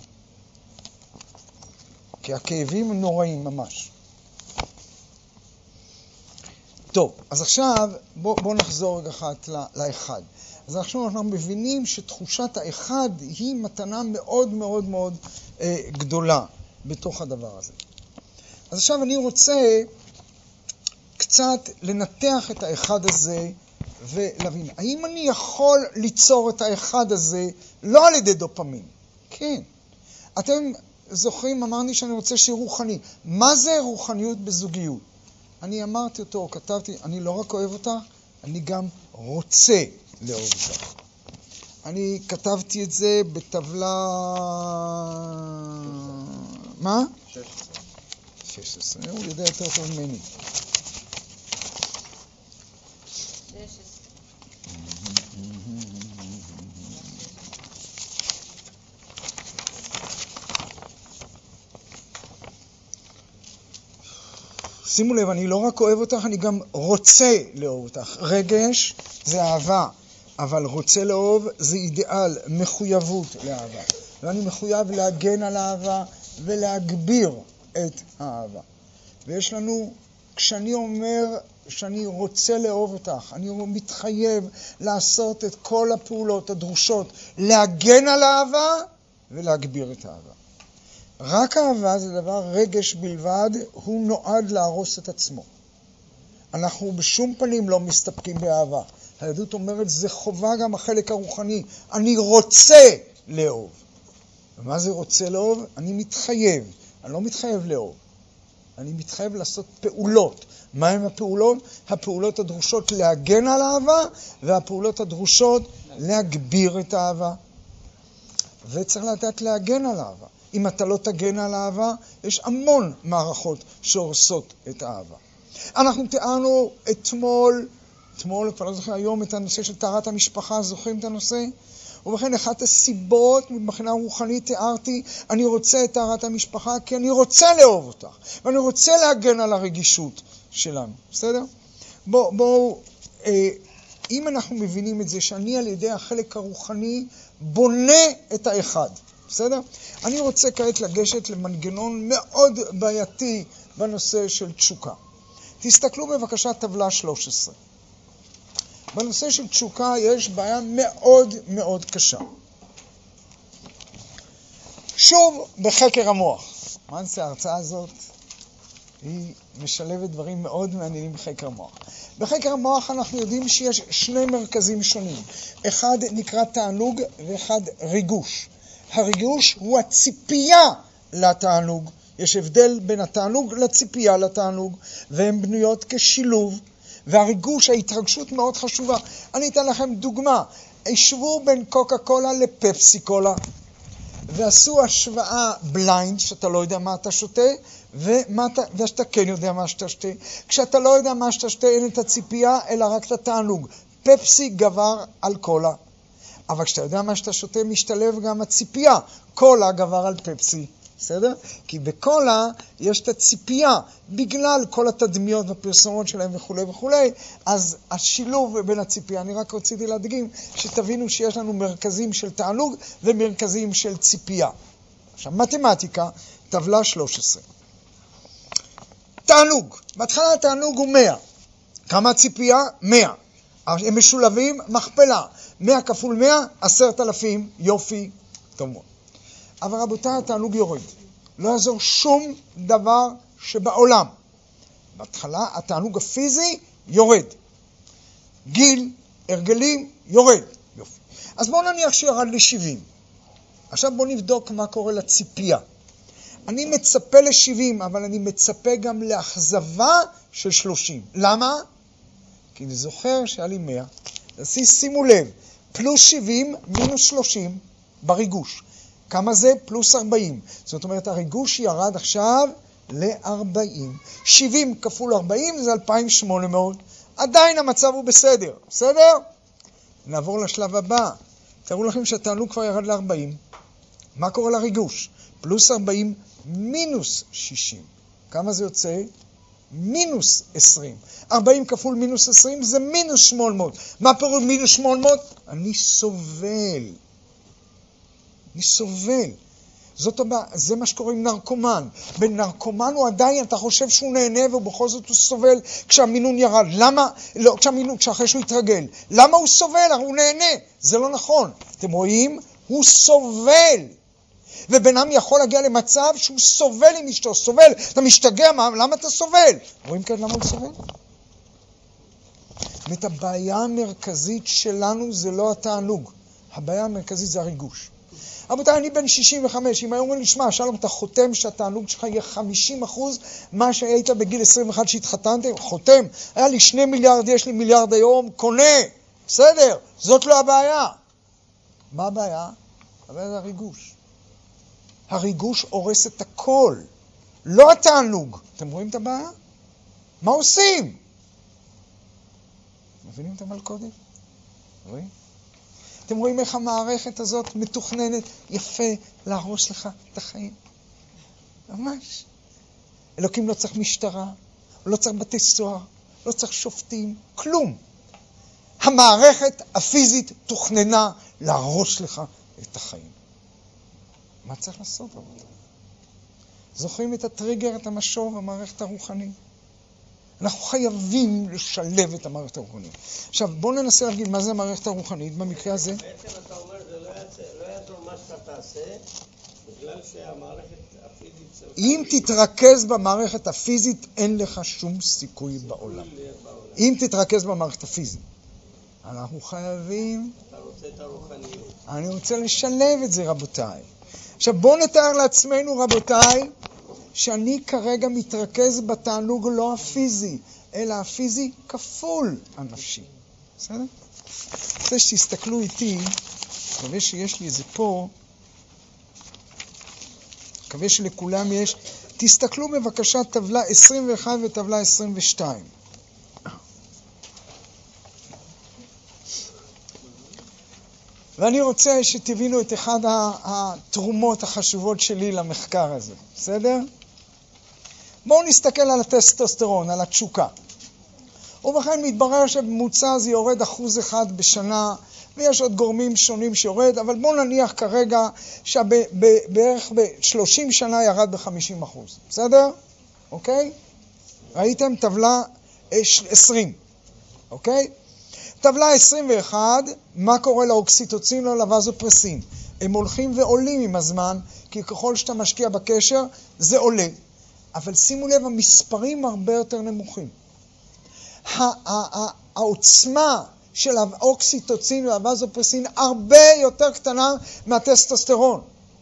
כי הכאבים הם נוראים ממש. טוב, אז עכשיו בוא, בוא נחזור רגע אחת לאחד. אז עכשיו אנחנו מבינים שתחושת האחד היא מתנה מאוד מאוד מאוד אה, גדולה בתוך הדבר הזה. אז עכשיו אני רוצה קצת לנתח את האחד הזה ולהבין, האם אני יכול ליצור את האחד הזה לא על ידי דופמין? כן. אתם זוכרים, אמרתי שאני רוצה שיהיה רוחני. מה זה רוחניות בזוגיות? אני אמרתי אותו, כתבתי, אני לא רק אוהב אותך, אני גם רוצה לאהוב אותך. אני כתבתי את זה בטבלה... מה? שש עשרה. שש עשרה, הוא יודע יותר טוב ממני. שש עשרה. שימו לב, אני לא רק אוהב אותך, אני גם רוצה לאהוב אותך. רגש זה אהבה, אבל רוצה לאהוב זה אידיאל, מחויבות לאהבה. ואני מחויב להגן על האהבה ולהגביר את האהבה. ויש לנו, כשאני אומר שאני רוצה לאהוב אותך, אני מתחייב לעשות את כל הפעולות הדרושות, להגן על האהבה ולהגביר את האהבה. רק אהבה זה דבר רגש בלבד, הוא נועד להרוס את עצמו. אנחנו בשום פנים לא מסתפקים באהבה. היהדות אומרת, זה חובה גם החלק הרוחני. אני רוצה לאהוב. ומה זה רוצה לאהוב? אני מתחייב. אני לא מתחייב לאהוב. אני מתחייב לעשות פעולות. מה הם הפעולות? הפעולות הדרושות להגן על האהבה, והפעולות הדרושות להגביר את האהבה. וצריך לדעת להגן על האהבה. אם אתה לא תגן על האהבה, יש המון מערכות שהורסות את האהבה. אנחנו תיארנו אתמול, אתמול, כבר לא זוכר היום, את הנושא של טהרת המשפחה, זוכרים את הנושא? ובכן, אחת הסיבות מבחינה רוחנית תיארתי, אני רוצה את טהרת המשפחה, כי אני רוצה לאהוב אותך, ואני רוצה להגן על הרגישות שלנו. בסדר? בואו, בוא, אה, אם אנחנו מבינים את זה, שאני על ידי החלק הרוחני בונה את האחד. בסדר? אני רוצה כעת לגשת למנגנון מאוד בעייתי בנושא של תשוקה. תסתכלו בבקשה טבלה שלוש עשרה. בנושא של תשוקה יש בעיה מאוד מאוד קשה. שוב, בחקר המוח. מה נעשה ההרצאה הזאת? היא משלבת דברים מאוד מעניינים בחקר המוח. בחקר המוח אנחנו יודעים שיש שני מרכזים שונים. אחד נקרא תענוג ואחד ריגוש. הריגוש הוא הציפייה לתענוג. יש הבדל בין התענוג לציפייה לתענוג, והן בנויות כשילוב. והריגוש, ההתרגשות מאוד חשובה. אני אתן לכם דוגמה. השוו בין קוקה קולה לפפסי קולה, ועשו השוואה בליינד, שאתה לא יודע מה אתה שותה, ושאתה כן יודע מה שאתה שותה. כשאתה לא יודע מה שאתה שותה, אין את הציפייה, אלא רק את התענוג. פפסי גבר על קולה. אבל כשאתה יודע מה שאתה שותה, משתלב גם הציפייה. קולה גבר על פפסי. בסדר? כי בקולה יש את הציפייה, בגלל כל התדמיות והפרסומות שלהם וכו' וכו', אז השילוב בין הציפייה, אני רק רציתי להדגים, שתבינו שיש לנו מרכזים של תענוג ומרכזים של ציפייה. עכשיו, מתמטיקה, טבלה שלוש עשרה. תענוג. בהתחלה התענוג הוא מאה. כמה ציפייה? מאה. הם משולבים, מכפלה. מאה כפול מאה, עשרת אלפים, יופי, טוב מאוד. אבל רבותיי, התענוג יורד. לא יעזור שום דבר שבעולם. בהתחלה התענוג הפיזי יורד. גיל, הרגלים, יורד. יופי. אז בואו נניח שירד ל-שבעים. עכשיו בואו נבדוק מה קורה לציפייה. אני מצפה ל-שבעים, אבל אני מצפה גם לאכזבה של שלושים. למה? כי אני זוכר שהיה לי מאה. אז שימו לב, פלוס שבעים מינוס שלושים בריגוש. כמה זה? פלוס ארבעים. זאת אומרת, הריגוש ירד עכשיו ל-ארבעים. שבעים כפול ארבעים זה אלפיים ושמונה מאות. עדיין המצב הוא בסדר. בסדר? נעבור לשלב הבא. תראו לכם שהתענוג כבר ירד ל-ארבעים. מה קורה לריגוש? פלוס ארבעים מינוס שישים. כמה זה יוצא? מינוס עשרים. ארבעים כפול מינוס עשרים זה מינוס שמונה מאות. מה פירוש מינוס שמונה מאות? אני סובל. אני סובל. זאת הבא, זה מה שקורה עם נרקומן. בנרקומן הוא עדיין, אתה חושב שהוא נהנה ובכל זאת הוא סובל כשהמינון ירד. למה? לא, כשהמינון, כשאחרי שהוא יתרגל. למה הוא סובל? הוא נהנה. זה לא נכון. אתם רואים? הוא סובל. ובנם יכול להגיע למצב שהוא סובל עם אשתו. סובל. אתה משתגע, מה? למה אתה סובל? רואים כאן למה הוא סובל? זאת הבעיה המרכזית שלנו זה לא התענוג. הבעיה המרכזית זה הריגוש. רבותיי, אני בן שישים וחמש, אם היו אומרים לי, שמע, שלום, אתה חותם שהתענוג שלך יהיה חמישים אחוז מה שהיית בגיל עשרים ואחת שהתחתנתם, חותם, היה לי שני מיליארד, יש לי מיליארד היום, קונה, בסדר, זאת לא הבעיה. מה הבעיה? הבעיה זה הריגוש. הריגוש הורס את הכל, לא התענוג. אתם רואים את הבעיה? מה עושים? מבינים את המלכודת? רואים? אתם רואים איך המערכת הזאת מתוכננת יפה להרוס לך את החיים? ממש. אלוקים לא צריך משטרה, לא צריך בתי סוהר, לא צריך שופטים, כלום. המערכת הפיזית תוכננה להרוס לך את החיים. מה צריך לעשות? זוכרים את הטריגר, את המשוב, המערכת הרוחנית? אנחנו חייבים לשלב את המערכת הרוחנית. עכשיו, בואו ננסה להגיד מה זה המערכת הרוחנית במקרה הזה. בעצם אתה אומר, זה לא יעזור מה שאתה תעשה, בגלל שהמערכת הפיזית... אם תתרכז במערכת הפיזית, אין לך שום סיכוי בעולם. אם תתרכז במערכת הפיזית. אנחנו חייבים... אתה רוצה את הרוחניות. אני רוצה לשלב את זה, רבותיי. עכשיו, בואו נתאר לעצמנו, רבותיי, שאני כרגע מתרכז בתענוג לא הפיזי, אלא הפיזי כפול הנפשי. בסדר? אני רוצה שתסתכלו איתי, מקווה שיש לי איזה פה, מקווה שלכולם יש, תסתכלו בבקשה טבלה עשרים ואחת וטבלה עשרים ושתיים. ואני רוצה שתבינו את אחד התרומות החשובות שלי למחקר הזה. בסדר? בואו נסתכל על הטסטוסטרון, על התשוקה. ובכן מתברר שבממוצע זה יורד אחוז אחד בשנה, ויש עוד גורמים שונים שיורד, אבל בואו נניח כרגע שבערך ב-שלושים שנה ירד ב-חמישים אחוז. בסדר? אוקיי? ראיתם? טבלה עשרים. אוקיי? טבלה עשרים ואחת, מה קורה לאוקסיטוצין או לווזופרסין? הם הולכים ועולים עם הזמן, כי ככל שאתה משקיע בקשר, זה עולה. אבל שימו לב, המספרים הרבה יותר נמוכים. העוצמה של האוקסיטוצין והווזופרסין הרבה יותר קטנה מהטסטוסטרון.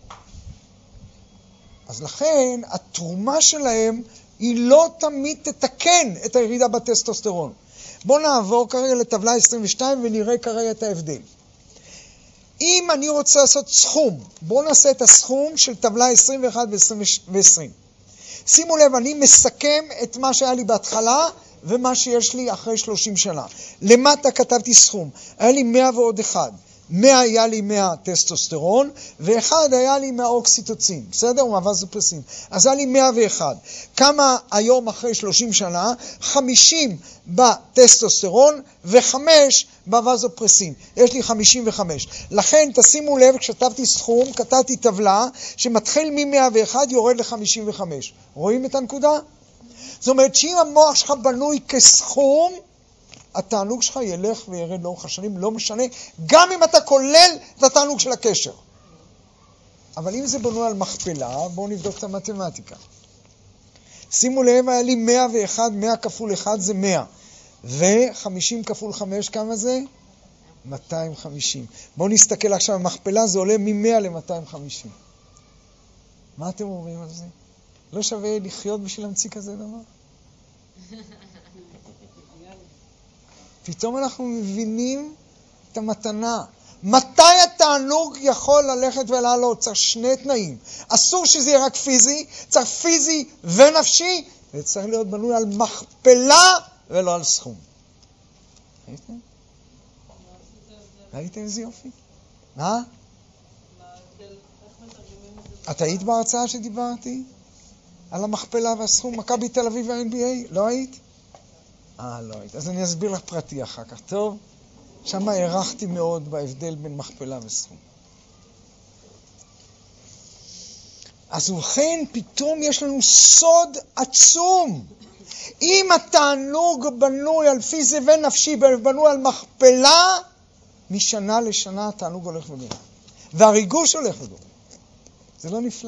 אז לכן, התרומה שלהם היא לא תמיד תתקן את הירידה בטסטוסטרון. בואו נעבור כרגע לטבלה עשרים ושתיים ונראה כרגע את ההבדל. אם אני רוצה לעשות סכום, בואו נעשה את הסכום של טבלה עשרים ואחת ו-עשרים. שימו לב, אני מסכם את מה שהיה לי בהתחלה ומה שיש לי אחרי שלושים שנה. למטה כתבתי סכום, היה לי מאה ועוד אחד. מאה היה לי מהטסטוסטרון, ואחד היה לי מהאוקסיטוצין, בסדר? ומהווזופרסין. אז היה לי מאה ואחת. כמה היום אחרי שלושים שנה? חמישים בטסטוסטרון וחמש בווזופרסין. יש לי חמישים וחמש. לכן תשימו לב, כשכתבתי סכום, כתבתי טבלה שמתחיל מ-מאה ואחת יורד ל-חמישים וחמש. רואים את הנקודה? זאת אומרת שאם המוח שלך בנוי כסכום, התענוג שלך ילך וירד לאורך השנים, לא משנה, גם אם אתה כולל את התענוג של הקשר. אבל אם זה בנוי על מכפלה, בואו נבדוק את המתמטיקה. שימו לב, היה לי מאה ואחת, מאה כפול אחד זה מאה. ו-חמישים כפול חמש, כמה זה? מאתיים וחמישים. בואו נסתכל עכשיו, המכפלה זה עולה מ-מאה ל-מאתיים וחמישים. מה אתם אומרים על זה? לא שווה לחיות בשביל להמציא כזה דבר? פתאום אנחנו מבינים את המתנה. מתי התענוג יכול ללכת ולעלות? צריך שני תנאים. אסור שזה יהיה רק פיזי, צריך פיזי ונפשי, וצריך להיות בנוי על מכפלה ולא על סכום. ראיתם? ראיתם איזה יופי? מה? את היית בהרצאה שדיברתי? על המכפלה והסכום, מכבי תל אביב וה-אן בי איי? לא היית? אה, לא היית. אז אני אסביר לך פרטי אחר כך, טוב? שם הערכתי מאוד בהבדל בין מכפלה וסכום. אז ובכן, פתאום יש לנו סוד עצום. אם התענוג בנוי על פיזי ונפשי, בנוי על מכפלה, משנה לשנה התענוג הולך וגדול. והריגוש הולך וגדול. זה לא נפלא?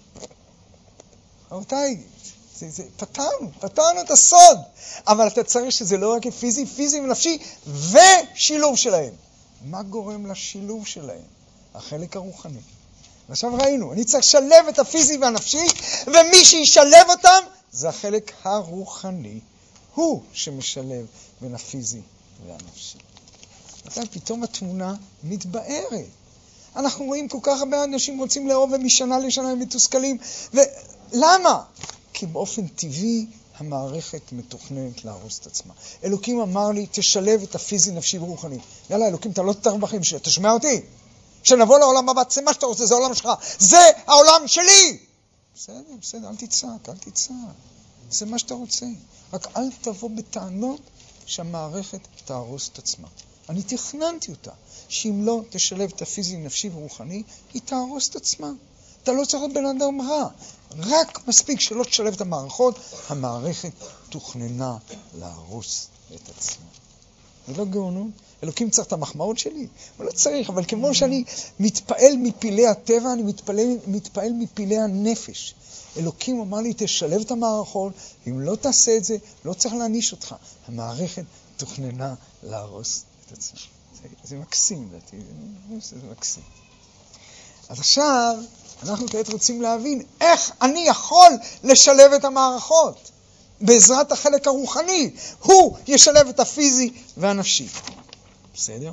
רבותיי, זה, זה, פתרנו, פתרנו את הסוד. אבל אתה צריך שזה לא רק פיזי, פיזי ונפשי, ושילוב שלהם. מה גורם לשילוב שלהם? החלק הרוחני. ועכשיו ראינו, אני צריך לשלב את הפיזי והנפשי, ומי שישלב אותם, זה החלק הרוחני. הוא שמשלב בין הפיזי והנפשי. אז פתאום התמונה מתבארת. אנחנו רואים כל כך הרבה אנשים רוצים לאהוב, ומשנה לשנה הם מתוסכלים. ולמה? כי באופן טבעי המערכת מתוכננת להרוס את עצמה. אלוקים אמר לי, תשלב את הפיזי, נפשי ורוחני. יאללה, אלוקים, אתה לא תתאר בחיים שלי, אתה שומע אותי? שנבוא לעולם הבא, זה מה שאתה רוצה, זה העולם שלך. זה העולם שלי! בסדר, בסדר, אל תצעק, אל תצעק. זה מה שאתה רוצה. רק אל תבוא בטענות שהמערכת תהרוס את עצמה. אני תכננתי אותה, שאם לא תשלב את הפיזי, נפשי ורוחני, היא תהרוס את עצמה. אתה לא צריך להיות בן אדם רע. רק מספיק שלא תשלב את המערכות, המערכת תוכננה להרוס את עצמה. זה לא גאונות. אלוקים צריך את המחמאות שלי? הוא לא צריך, אבל כמו שאני מתפעל מפילי הטבע, אני מתפעל, מתפעל מפילי הנפש. אלוקים אמר לי, תשלב את המערכות, אם לא תעשה את זה, לא צריך להניש אותך. המערכת תוכננה להרוס את עצמה. זה, זה מקסים, דעתי, זה, זה מקסים. אז עכשיו, אנחנו כעת רוצים להבין איך אני יכול לשלב את המערכות. בעזרת החלק הרוחני, הוא ישלב את הפיזי והנפשי. בסדר?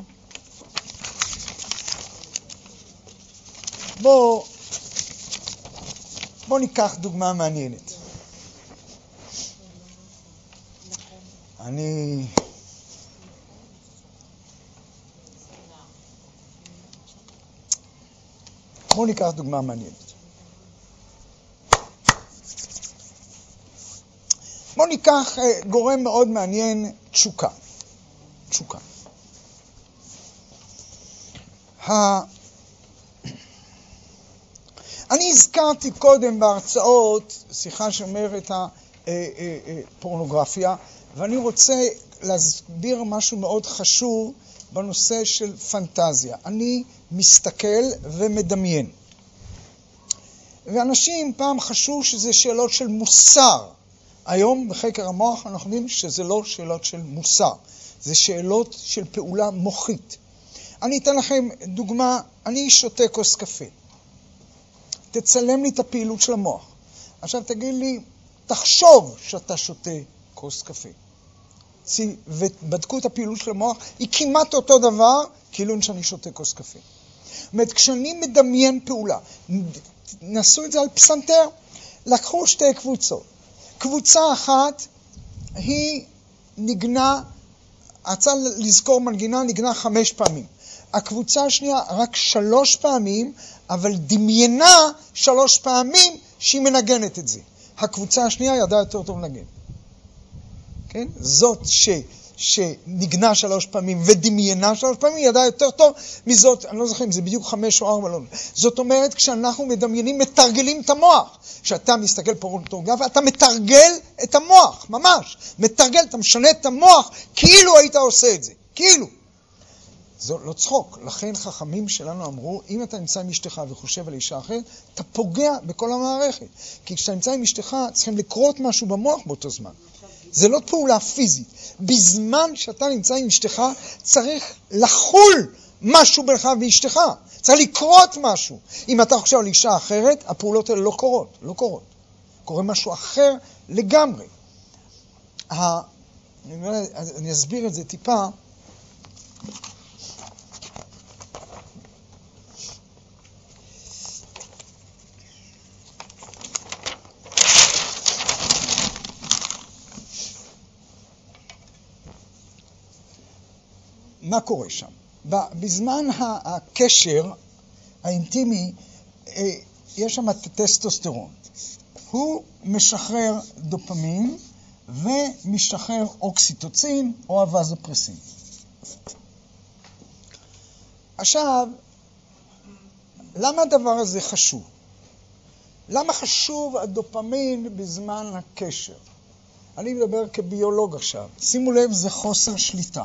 בוא, בוא ניקח דוגמה מעניינת. אני... בוא ניקח דוגמה מעניינת. בוא ניקח גורם מאוד מעניין, תשוקה. תשוקה. ה... אני הזכרתי קודם בהרצאות, שיחה שאומרת הפורנוגרפיה, ואני רוצה להסביר משהו מאוד חשוב בנושא של פנטזיה. אני מסתכל ומדמיין. ואנשים פעם חשבו שזה שאלות של מוסר. היום בחקר המוח אנחנו יודעים שזה לא שאלות של מוסר. זה שאלות של פעולה מוחית. אני אתן לכם דוגמה, אני שותה כוס קפה. תצלם לי את הפעילות של המוח. עכשיו תגיד לי, תחשוב שאתה שותה כוס קפה. ובדקו את הפעילות של המוח, היא כמעט אותו דבר, כאילו שאני שותה כוס קפה. זאת אומרת, כשאני מדמיין פעולה, נסו את זה על פסנתר, לקחו שתי קבוצות. קבוצה אחת היא נגנה, רצה לזכור מנגינה, נגנה חמש פעמים. הקבוצה השנייה רק שלוש פעמים, אבל דמיינה שלוש פעמים שהיא מנגנת את זה. הקבוצה השנייה ידעה יותר טוב לנגן. כן? זאת שנגנה שלוש פעמים ודמיינה שלוש פעמים, ידעה יותר טוב מזאת, אני לא זוכר אם זה בדיוק חמש או ארבע, לא. זאת אומרת, כשאנחנו מדמיינים, מתרגלים את המוח. כשאתה מסתכל פורנוגרפיה, אתה מתרגל את המוח, ממש. מתרגל, אתה משנה את המוח, כאילו היית עושה את זה. כאילו. זה לא צחוק. לכן חכמים שלנו אמרו, אם אתה נמצא עם אשתך וחושב על אישה אחרת, אתה פוגע בכל המערכת. כי כשאתה נמצא עם אשתך, צריכים לקרות משהו במוח באותו זמן. זה לא פעולה פיזית. בזמן שאתה נמצא עם אשתך, צריך לחול משהו בינך ואשתך. צריך לקרות משהו. אם אתה חושב על אישה אחרת, הפעולות האלה לא קורות. לא קורות. קורה משהו אחר לגמרי. אני אסביר את זה טיפה. מה קורה שם? בזמן הקשר האינטימי, יש שם טסטוסטרון. הוא משחרר דופמין ומשחרר אוקסיטוצין או הווזופרסין. עכשיו, למה הדבר הזה חשוב? למה חשוב הדופמין בזמן הקשר? אני מדבר כביולוג עכשיו. שימו לב, זה חוסר שליטה.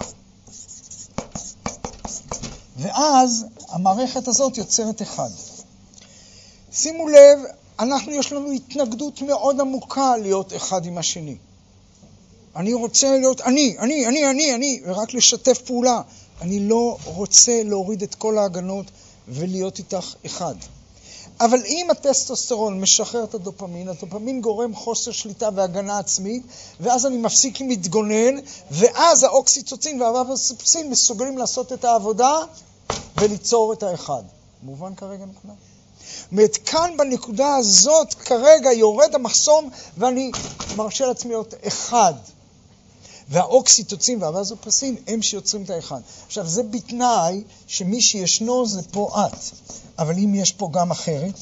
ואז המערכת הזאת יוצרת אחד. שימו לב, אנחנו יש לנו התנגדות מאוד עמוקה להיות אחד עם השני. אני רוצה להיות אני, אני, אני, אני, אני, ורק לשתף פעולה. אני לא רוצה להוריד את כל ההגנות ולהיות איתך אחד. אבל אם הטסטוסטרון משחרר את הדופמין, הדופמין גורם חוסר שליטה והגנה עצמית, ואז אני מפסיק להתגונן, ואז האוקסיטוצין והווזופרסין מסוגלים לעשות את העבודה וליצור את האחד. מובן כרגע נקודה? זאת כאן בנקודה הזאת כרגע יורד המחסום ואני מרשה לעצמי להיות אחד. והאוקסיטוצין והווזופרסין הם שיוצרים את האחד. עכשיו זה בתנאי שמי שישנו זה פה את. אבל אם יש פה גם אחרת,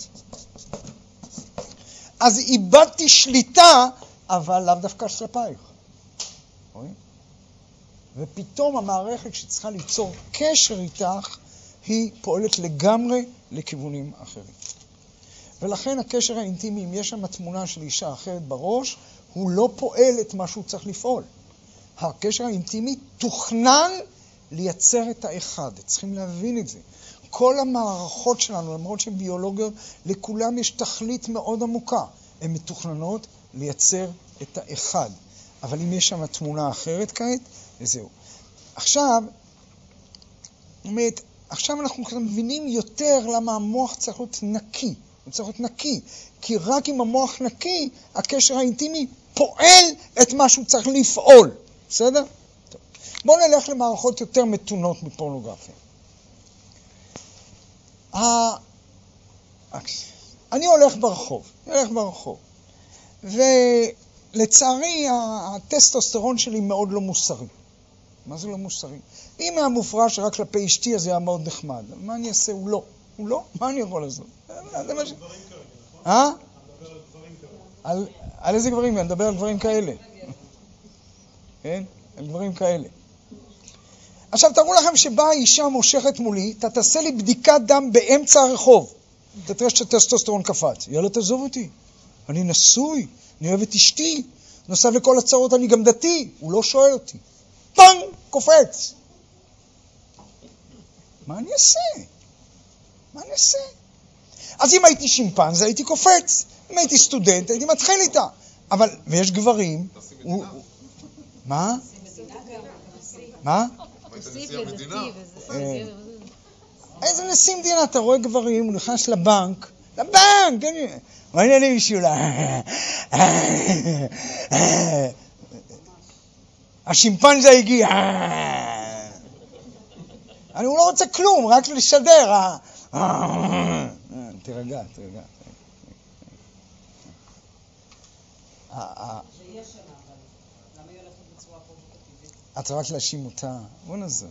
אז איבדתי שליטה, אבל לאו דווקא שלפייך. רואים? ופתאום המערכת שצריכה ליצור קשר איתך, היא פועלת לגמרי לכיוונים אחרים. ולכן הקשר האינטימי, אם יש שם תמונה של אישה אחרת בראש, הוא לא פועל את מה שהוא צריך לפעול. הקשר האינטימי תוכנן לייצר את האחד. צריכים להבין את זה. כל המערכות שלנו, למרות שהן ביולוגיות, לכולם יש תכלית מאוד עמוקה. הן מתוכננות לייצר את האחד. אבל אם יש שם תמונה אחרת כעת, וזהו. עכשיו, באמת, עכשיו אנחנו מבינים יותר למה המוח צריך להיות נקי. הוא צריך להיות נקי. כי רק אם המוח נקי, הקשר האינטימי פועל את מה שהוא צריך לפעול. בסדר? טוב. בואו נלך למערכות יותר מתונות מפורנוגרפיה. אני הולך ברחוב, אני הולך ברחוב, ולצערי הטסטוסטרון שלי מאוד לא מוסרי. מה זה לא מוסרי? אם היה מופרש רק כלפי אשתי, אז היה מאוד נחמד. מה אני אעשה? הוא לא. הוא לא? מה אני יכול לעשות? זה מה ש... אה? אתה מדבר על גברים כאלה. על, על איזה גברים? אני מדבר על גברים כאלה. כן? על גברים כאלה. עכשיו תראו לכם שבאה אישה מושכת מולי, אתה תעשה לי בדיקת דם באמצע הרחוב. אתה תראה שהטסטוסטרון קפץ. יאללה, תעזוב אותי. אני נשוי, אני אוהב את אשתי. נוסף לכל הצרות אני גם דתי. הוא לא שואל אותי. פאנג! קופץ. מה אני אעשה? מה אני אעשה? אז אם הייתי שימפנזה, הייתי קופץ. אם הייתי סטודנט, הייתי מתחיל איתה. אבל, ויש גברים... הוא... מה? מה? איזה נשיא מדינה? אתה רואה גברים, הוא נכנס לבנק, לבנק, מה העניינים שולה? השימפנזה הגיע. אני לא רוצה כלום, רק לשדר. תרגע, תרגע. אתה רק להאשים אותה. בוא נעזור.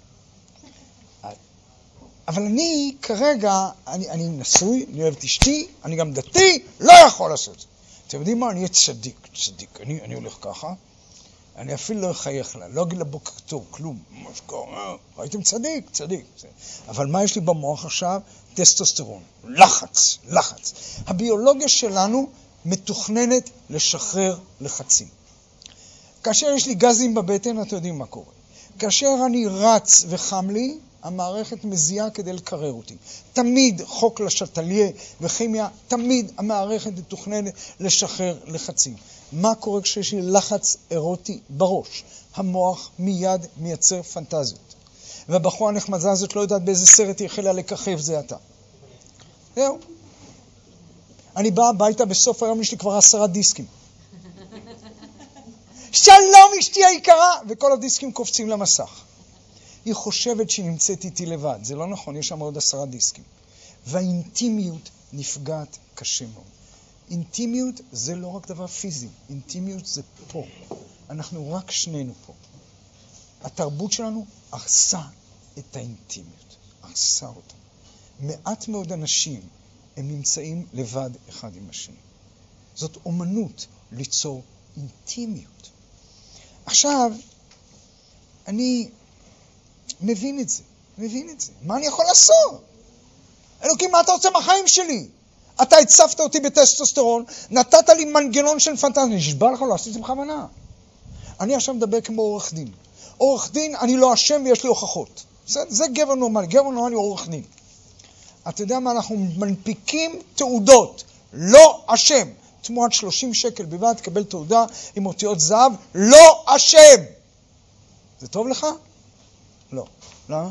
אבל אני כרגע, אני, אני נשוי, אני אוהב את אשתי, אני גם דתי, לא יכול לעשות את זה. אתם יודעים מה? אני אהיה צדיק, צדיק. אני, אני הולך ככה, אני אפילו לא אחייך לה, לא אגיד לה בוקר טוב, כלום. מה שקורה, ראיתם צדיק, צדיק. אבל מה יש לי במוח עכשיו? טסטוסטרון, לחץ, לחץ. הביולוגיה שלנו מתוכננת לשחרר לחצים. כאשר יש לי גזים בבטן, אתם יודעים מה קורה. כאשר אני רץ וחם לי, המערכת מזיעה כדי לקרר אותי. תמיד חוק לשתליה וכימיה, תמיד המערכת מתוכננת לשחרר לחצים. מה קורה כשיש לי לחץ אירוטי בראש? המוח מיד מייצר פנטזיות. והבחורה הנחמדה הזאת לא יודעת באיזה סרט היא החלה לככב, זה אתה. זהו. אני בא הביתה בסוף היום, יש לי כבר עשרה דיסקים. שלום אשתי היקרה! וכל הדיסקים קופצים למסך. היא חושבת שהיא נמצאת איתי לבד. זה לא נכון, יש שם עוד עשרה דיסקים. והאינטימיות נפגעת קשה מאוד. אינטימיות זה לא רק דבר פיזי, אינטימיות זה פה. אנחנו רק שנינו פה. התרבות שלנו הרסה את האינטימיות, הרסה אותה. מעט מאוד אנשים הם נמצאים לבד אחד עם השני. זאת אומנות ליצור אינטימיות. עכשיו, אני מבין את זה, מבין את זה. מה אני יכול לעשות? אלוקים, מה אתה רוצה מהחיים שלי? אתה הצפת אותי בטסטוסטרון, נתת לי מנגנון של פנטזיה, נשבע לך, לא עשיתי בכוונה. אני עכשיו מדבר כמו עורך דין. עורך דין, אני לא אשם ויש לי הוכחות. זה, זה גבר נורמלי, גבר נורמלי הוא עורך דין. אתה יודע מה, אנחנו מנפיקים תעודות, לא אשם. תמורת שלושים שקל בלבד, תקבל תעודה עם אותיות זהב, לא אשם. זה טוב לך? לא. למה?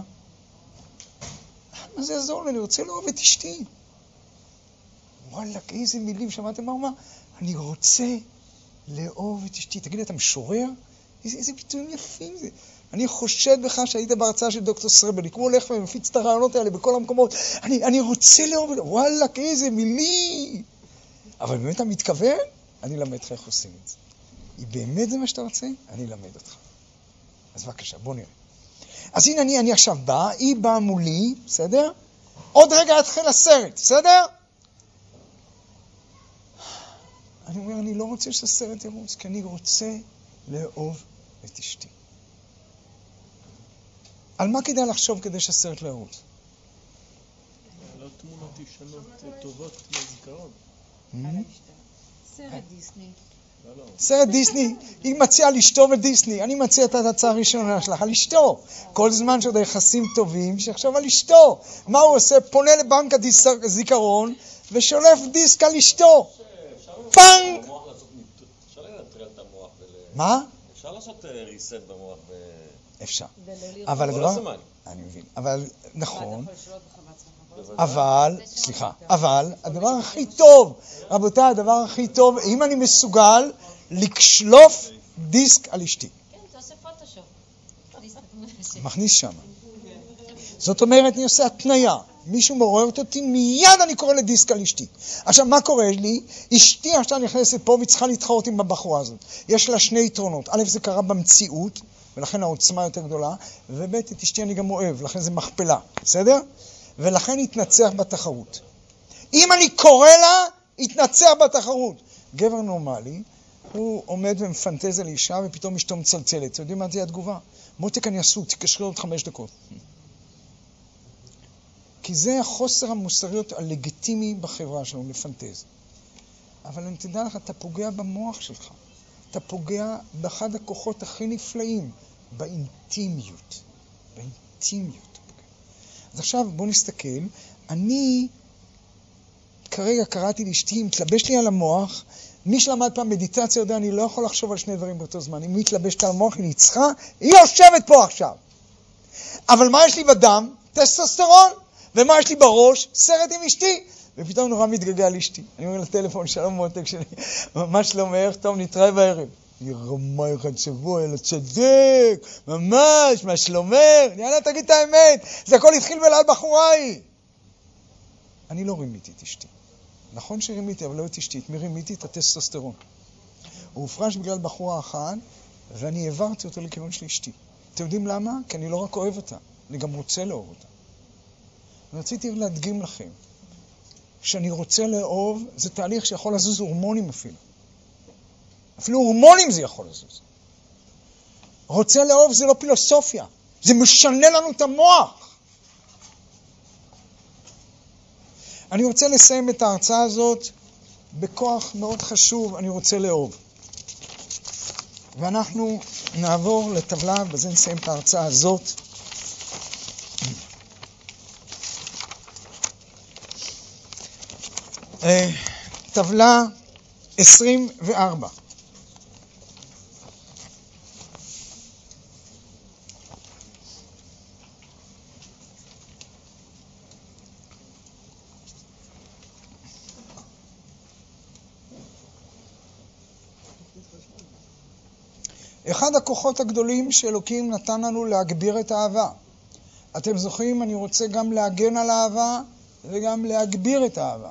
מה זה יעזור לי? אני רוצה לאהוב את אשתי. וואלה, איזה מילים, שמעתם מה הוא אמר? אני רוצה לאהוב את אשתי. תגיד לי, אתה משורר? איזה, איזה ביטויים יפים זה. אני חושד בך שהיית בהרצאה של דוקטור סרבלי, כמו הולך ומפיץ את הרעיונות האלה בכל המקומות. אני, אני רוצה לאהוב את... וואלה, איזה מילים. אבל באמת אתה מתכוון? אני למד לך איך עושים את זה. אם באמת זה מה שאתה רוצה, אני אלמד אותך. אז בבקשה, בוא נראה. אז הנה אני, אני עכשיו בא, היא באה מולי, בסדר? עוד רגע התחיל הסרט, בסדר? אני אומר, אני לא רוצה שהסרט ירוץ, כי אני רוצה לאהוב את אשתי. על מה כדאי לחשוב כדי שהסרט לא ירוץ? לא תמונות ישנות טובות מהזיכרון. סרט דיסני. סרט דיסני, היא מציעה לשתו בדיסני, אני מציע את ההצעה הראשונה שלך, על אשתו. כל זמן שעוד היחסים טובים, שיחשוב על אשתו. מה הוא עושה? פונה לבנק הזיכרון ושולף דיסק על אשתו. פאנג! אפשר לנטרל את המוח ול... מה? אפשר לעשות ריסט במוח ו... אפשר. אבל הדבר... אני מבין. אבל, נכון. אבל, סליחה, אבל הדבר הכי טוב, רבותיי, הדבר הכי טוב, אם אני מסוגל לקשלוף דיסק על אשתי. כן, אתה עושה פוטושופ. מכניס שם. זאת אומרת, אני עושה התניה. מישהו מעוררת אותי, מיד אני קורא לדיסק על אשתי. עכשיו, מה קורה לי? אשתי עכשיו נכנסת פה וצריכה להתחרות עם הבחורה הזאת. יש לה שני יתרונות. א', זה קרה במציאות, ולכן העוצמה יותר גדולה, וב', את אשתי אני גם אוהב, לכן זה מכפלה. בסדר? ולכן יתנצח בתחרות. אם אני קורא לה, יתנצח בתחרות. גבר נורמלי, הוא עומד ומפנטז על אישה, ופתאום אשתו מצלצלת. אתם יודעים מה תהיה התגובה? מותק אני עסוק, תקשרי עוד חמש דקות. כי זה החוסר המוסריות הלגיטימי בחברה שלנו, לפנטז. אבל אני תדע לך, אתה פוגע במוח שלך. אתה פוגע באחד הכוחות הכי נפלאים, באינטימיות. באינטימיות. אז עכשיו בואו נסתכל, אני כרגע קראתי לאשתי, מתלבש לי על המוח, מי שלמד פעם מדיטציה יודע, אני לא יכול לחשוב על שני דברים באותו זמן, אם היא מתלבשת על המוח, היא ניצחה, היא יושבת פה עכשיו. אבל מה יש לי בדם? טסטוסטרון. ומה יש לי בראש? סרט עם אשתי. ופתאום נורא מתגעגע על אשתי. אני אומר לטלפון, שלום מותק שלי, מה שלומך? טוב, נתראה בערב. היא רמה אחד שבוע, אלא צדק, ממש, מה שלומך? יאללה, תגיד את האמת, זה הכל התחיל בליל בחורה היא. אני לא רימיתי את אשתי. נכון שרימיתי, אבל לא את אשתי. את מי רימיתי? את הטסטוסטרון. הוא הופרש בגלל בחורה אחת, ואני העברתי אותו לכיוון של אשתי. אתם יודעים למה? כי אני לא רק אוהב אותה, אני גם רוצה לאהוב אותה. אני רציתי להדגים לכם, שאני רוצה לאהוב, זה תהליך שיכול לזוז הורמונים אפילו. אפילו הורמונים זה יכול לזוז. רוצה לאהוב זה לא פילוסופיה, זה משנה לנו את המוח. אני רוצה לסיים את ההרצאה הזאת בכוח מאוד חשוב, אני רוצה לאהוב. ואנחנו נעבור לטבלה, בזה נסיים את ההרצאה הזאת. טבלה עשרים וארבע. אחד הכוחות הגדולים שאלוקים נתן לנו להגביר את האהבה. אתם זוכרים, אני רוצה גם להגן על האהבה וגם להגביר את האהבה.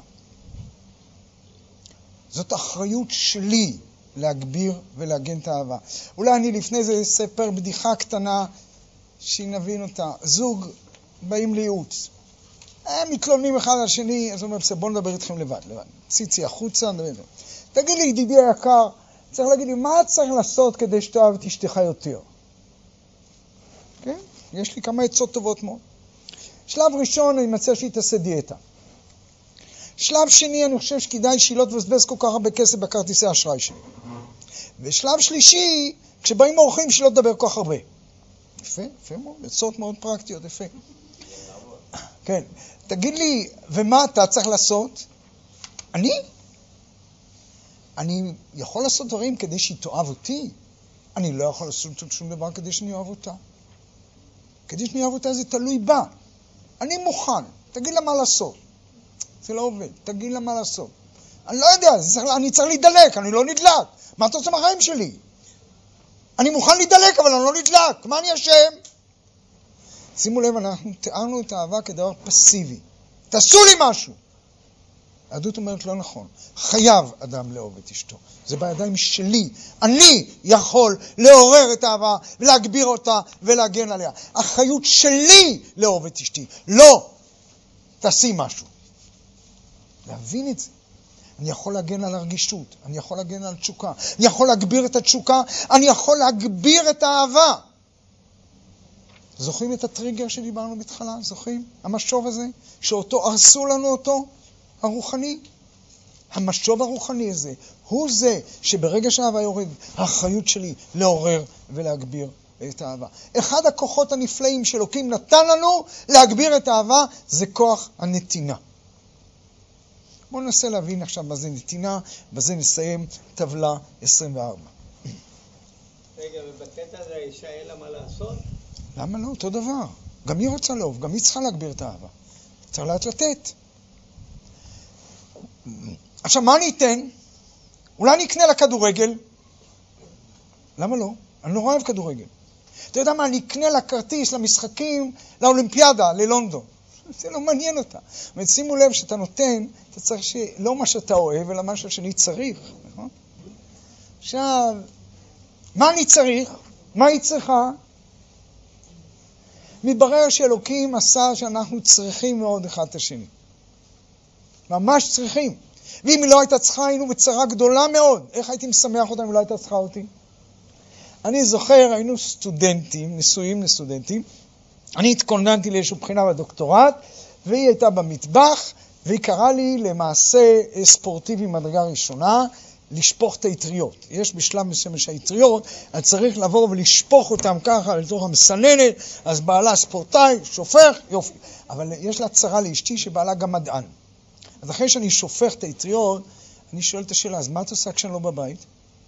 זאת אחריות שלי להגביר ולהגן את האהבה. אולי אני לפני זה אספר בדיחה קטנה שנבין אותה. זוג באים לייעוץ. הם מתלוננים אחד על השני, אז הוא אומר, בוא נדבר איתכם לבד, לבד. ציצי החוצה, נדבר איתכם. תגיד לי, ידידי היקר, צריך להגיד לי, מה צריך לעשות כדי שתאהב את אשתך יותר? כן? יש לי כמה עצות טובות מאוד. שלב ראשון, אני מציע שהיא תעשה דיאטה. שלב שני, אני חושב שכדאי שהיא לא תבזבז כל כך הרבה כסף בכרטיסי האשראי שלי. ושלב שלישי, כשבאים אורחים, שהיא לא תדבר כל כך הרבה. יפה, יפה מאוד, עצות מאוד פרקטיות, יפה. כן, תגיד לי, ומה אתה צריך לעשות? אני? אני יכול לעשות דברים כדי שהיא תאהב אותי. אני לא יכול לעשות שום דבר כדי שאני אוהב אותה. כדי שאני אוהב אותה זה תלוי בה. אני מוכן. תגיד לה מה לעשות. זה לא עובד. תגיד לה מה לעשות. אני לא יודע, צריך, אני צריך להידלק, אני לא נדלק. מה אתה עושה מהחיים שלי? אני מוכן להידלק, אבל אני לא נדלק. מה אני אשם? שימו לב, אנחנו תיארנו את האהבה כדבר פסיבי. תעשו לי משהו. היהדות אומרת לא נכון. חייב אדם לאהוב את אשתו. זה בידיים שלי. אני יכול לעורר את האהבה ולהגביר אותה ולהגן עליה. האחריות שלי לאהוב את אשתי. לא. תעשי משהו. להבין את זה. אני יכול להגן על הרגישות. אני יכול להגן על תשוקה. אני יכול להגביר את התשוקה. אני יכול להגביר את האהבה. זוכרים את הטריגר שדיברנו בתחילה? זוכרים? המשוב הזה? שאותו הרסו לנו אותו? הרוחני. המשוב הרוחני הזה הוא זה שברגע שהאהבה יורד, האחריות שלי לעורר ולהגביר את האהבה. אחד הכוחות הנפלאים שאלוקים נתן לנו להגביר את האהבה זה כוח הנתינה. בואו ננסה להבין עכשיו מה זה נתינה, בזה נסיים טבלה עשרים וארבע. רגע, ובקטע הזה האישה אין לה מה לעשות? למה לא? אותו דבר. גם היא רוצה לאהוב, גם היא צריכה להגביר את האהבה. צריך לאט לתת. עכשיו, מה אני אתן? אולי אני אקנה לה כדורגל? למה לא? אני לא אוהב כדורגל. אתה יודע מה? אני אקנה לה כרטיס למשחקים, לאולימפיאדה, ללונדון. זה לא מעניין אותה. אבל שימו לב שאתה נותן, אתה צריך שלא מה שאתה אוהב, אלא משהו שאני צריך. נכון? עכשיו, מה אני צריך? מה היא צריכה? מתברר שאלוקים עשה שאנחנו צריכים מאוד אחד את השני. ממש צריכים. ואם היא לא הייתה צריכה, היינו בצרה גדולה מאוד. איך הייתי משמח אותה אם לא הייתה צריכה אותי? אני זוכר, היינו סטודנטים, נשואים לסטודנטים. אני התכוננתי לאיזושהי בחינה בדוקטורט, והיא הייתה במטבח, והיא קראה לי למעשה ספורטיבי מדרגה ראשונה, לשפוך את היטריות. יש בשלב מסוים שהיטריות, אני צריך לעבור ולשפוך אותם ככה לתוך המסננת, אז בעלה ספורטאי, שופך, יופי. אבל יש לה צרה לאשתי שבעלה גם מדען. אז אחרי שאני שופך את היטריות, אני שואל את השאלה, אז מה את עושה כשאני לא בבית?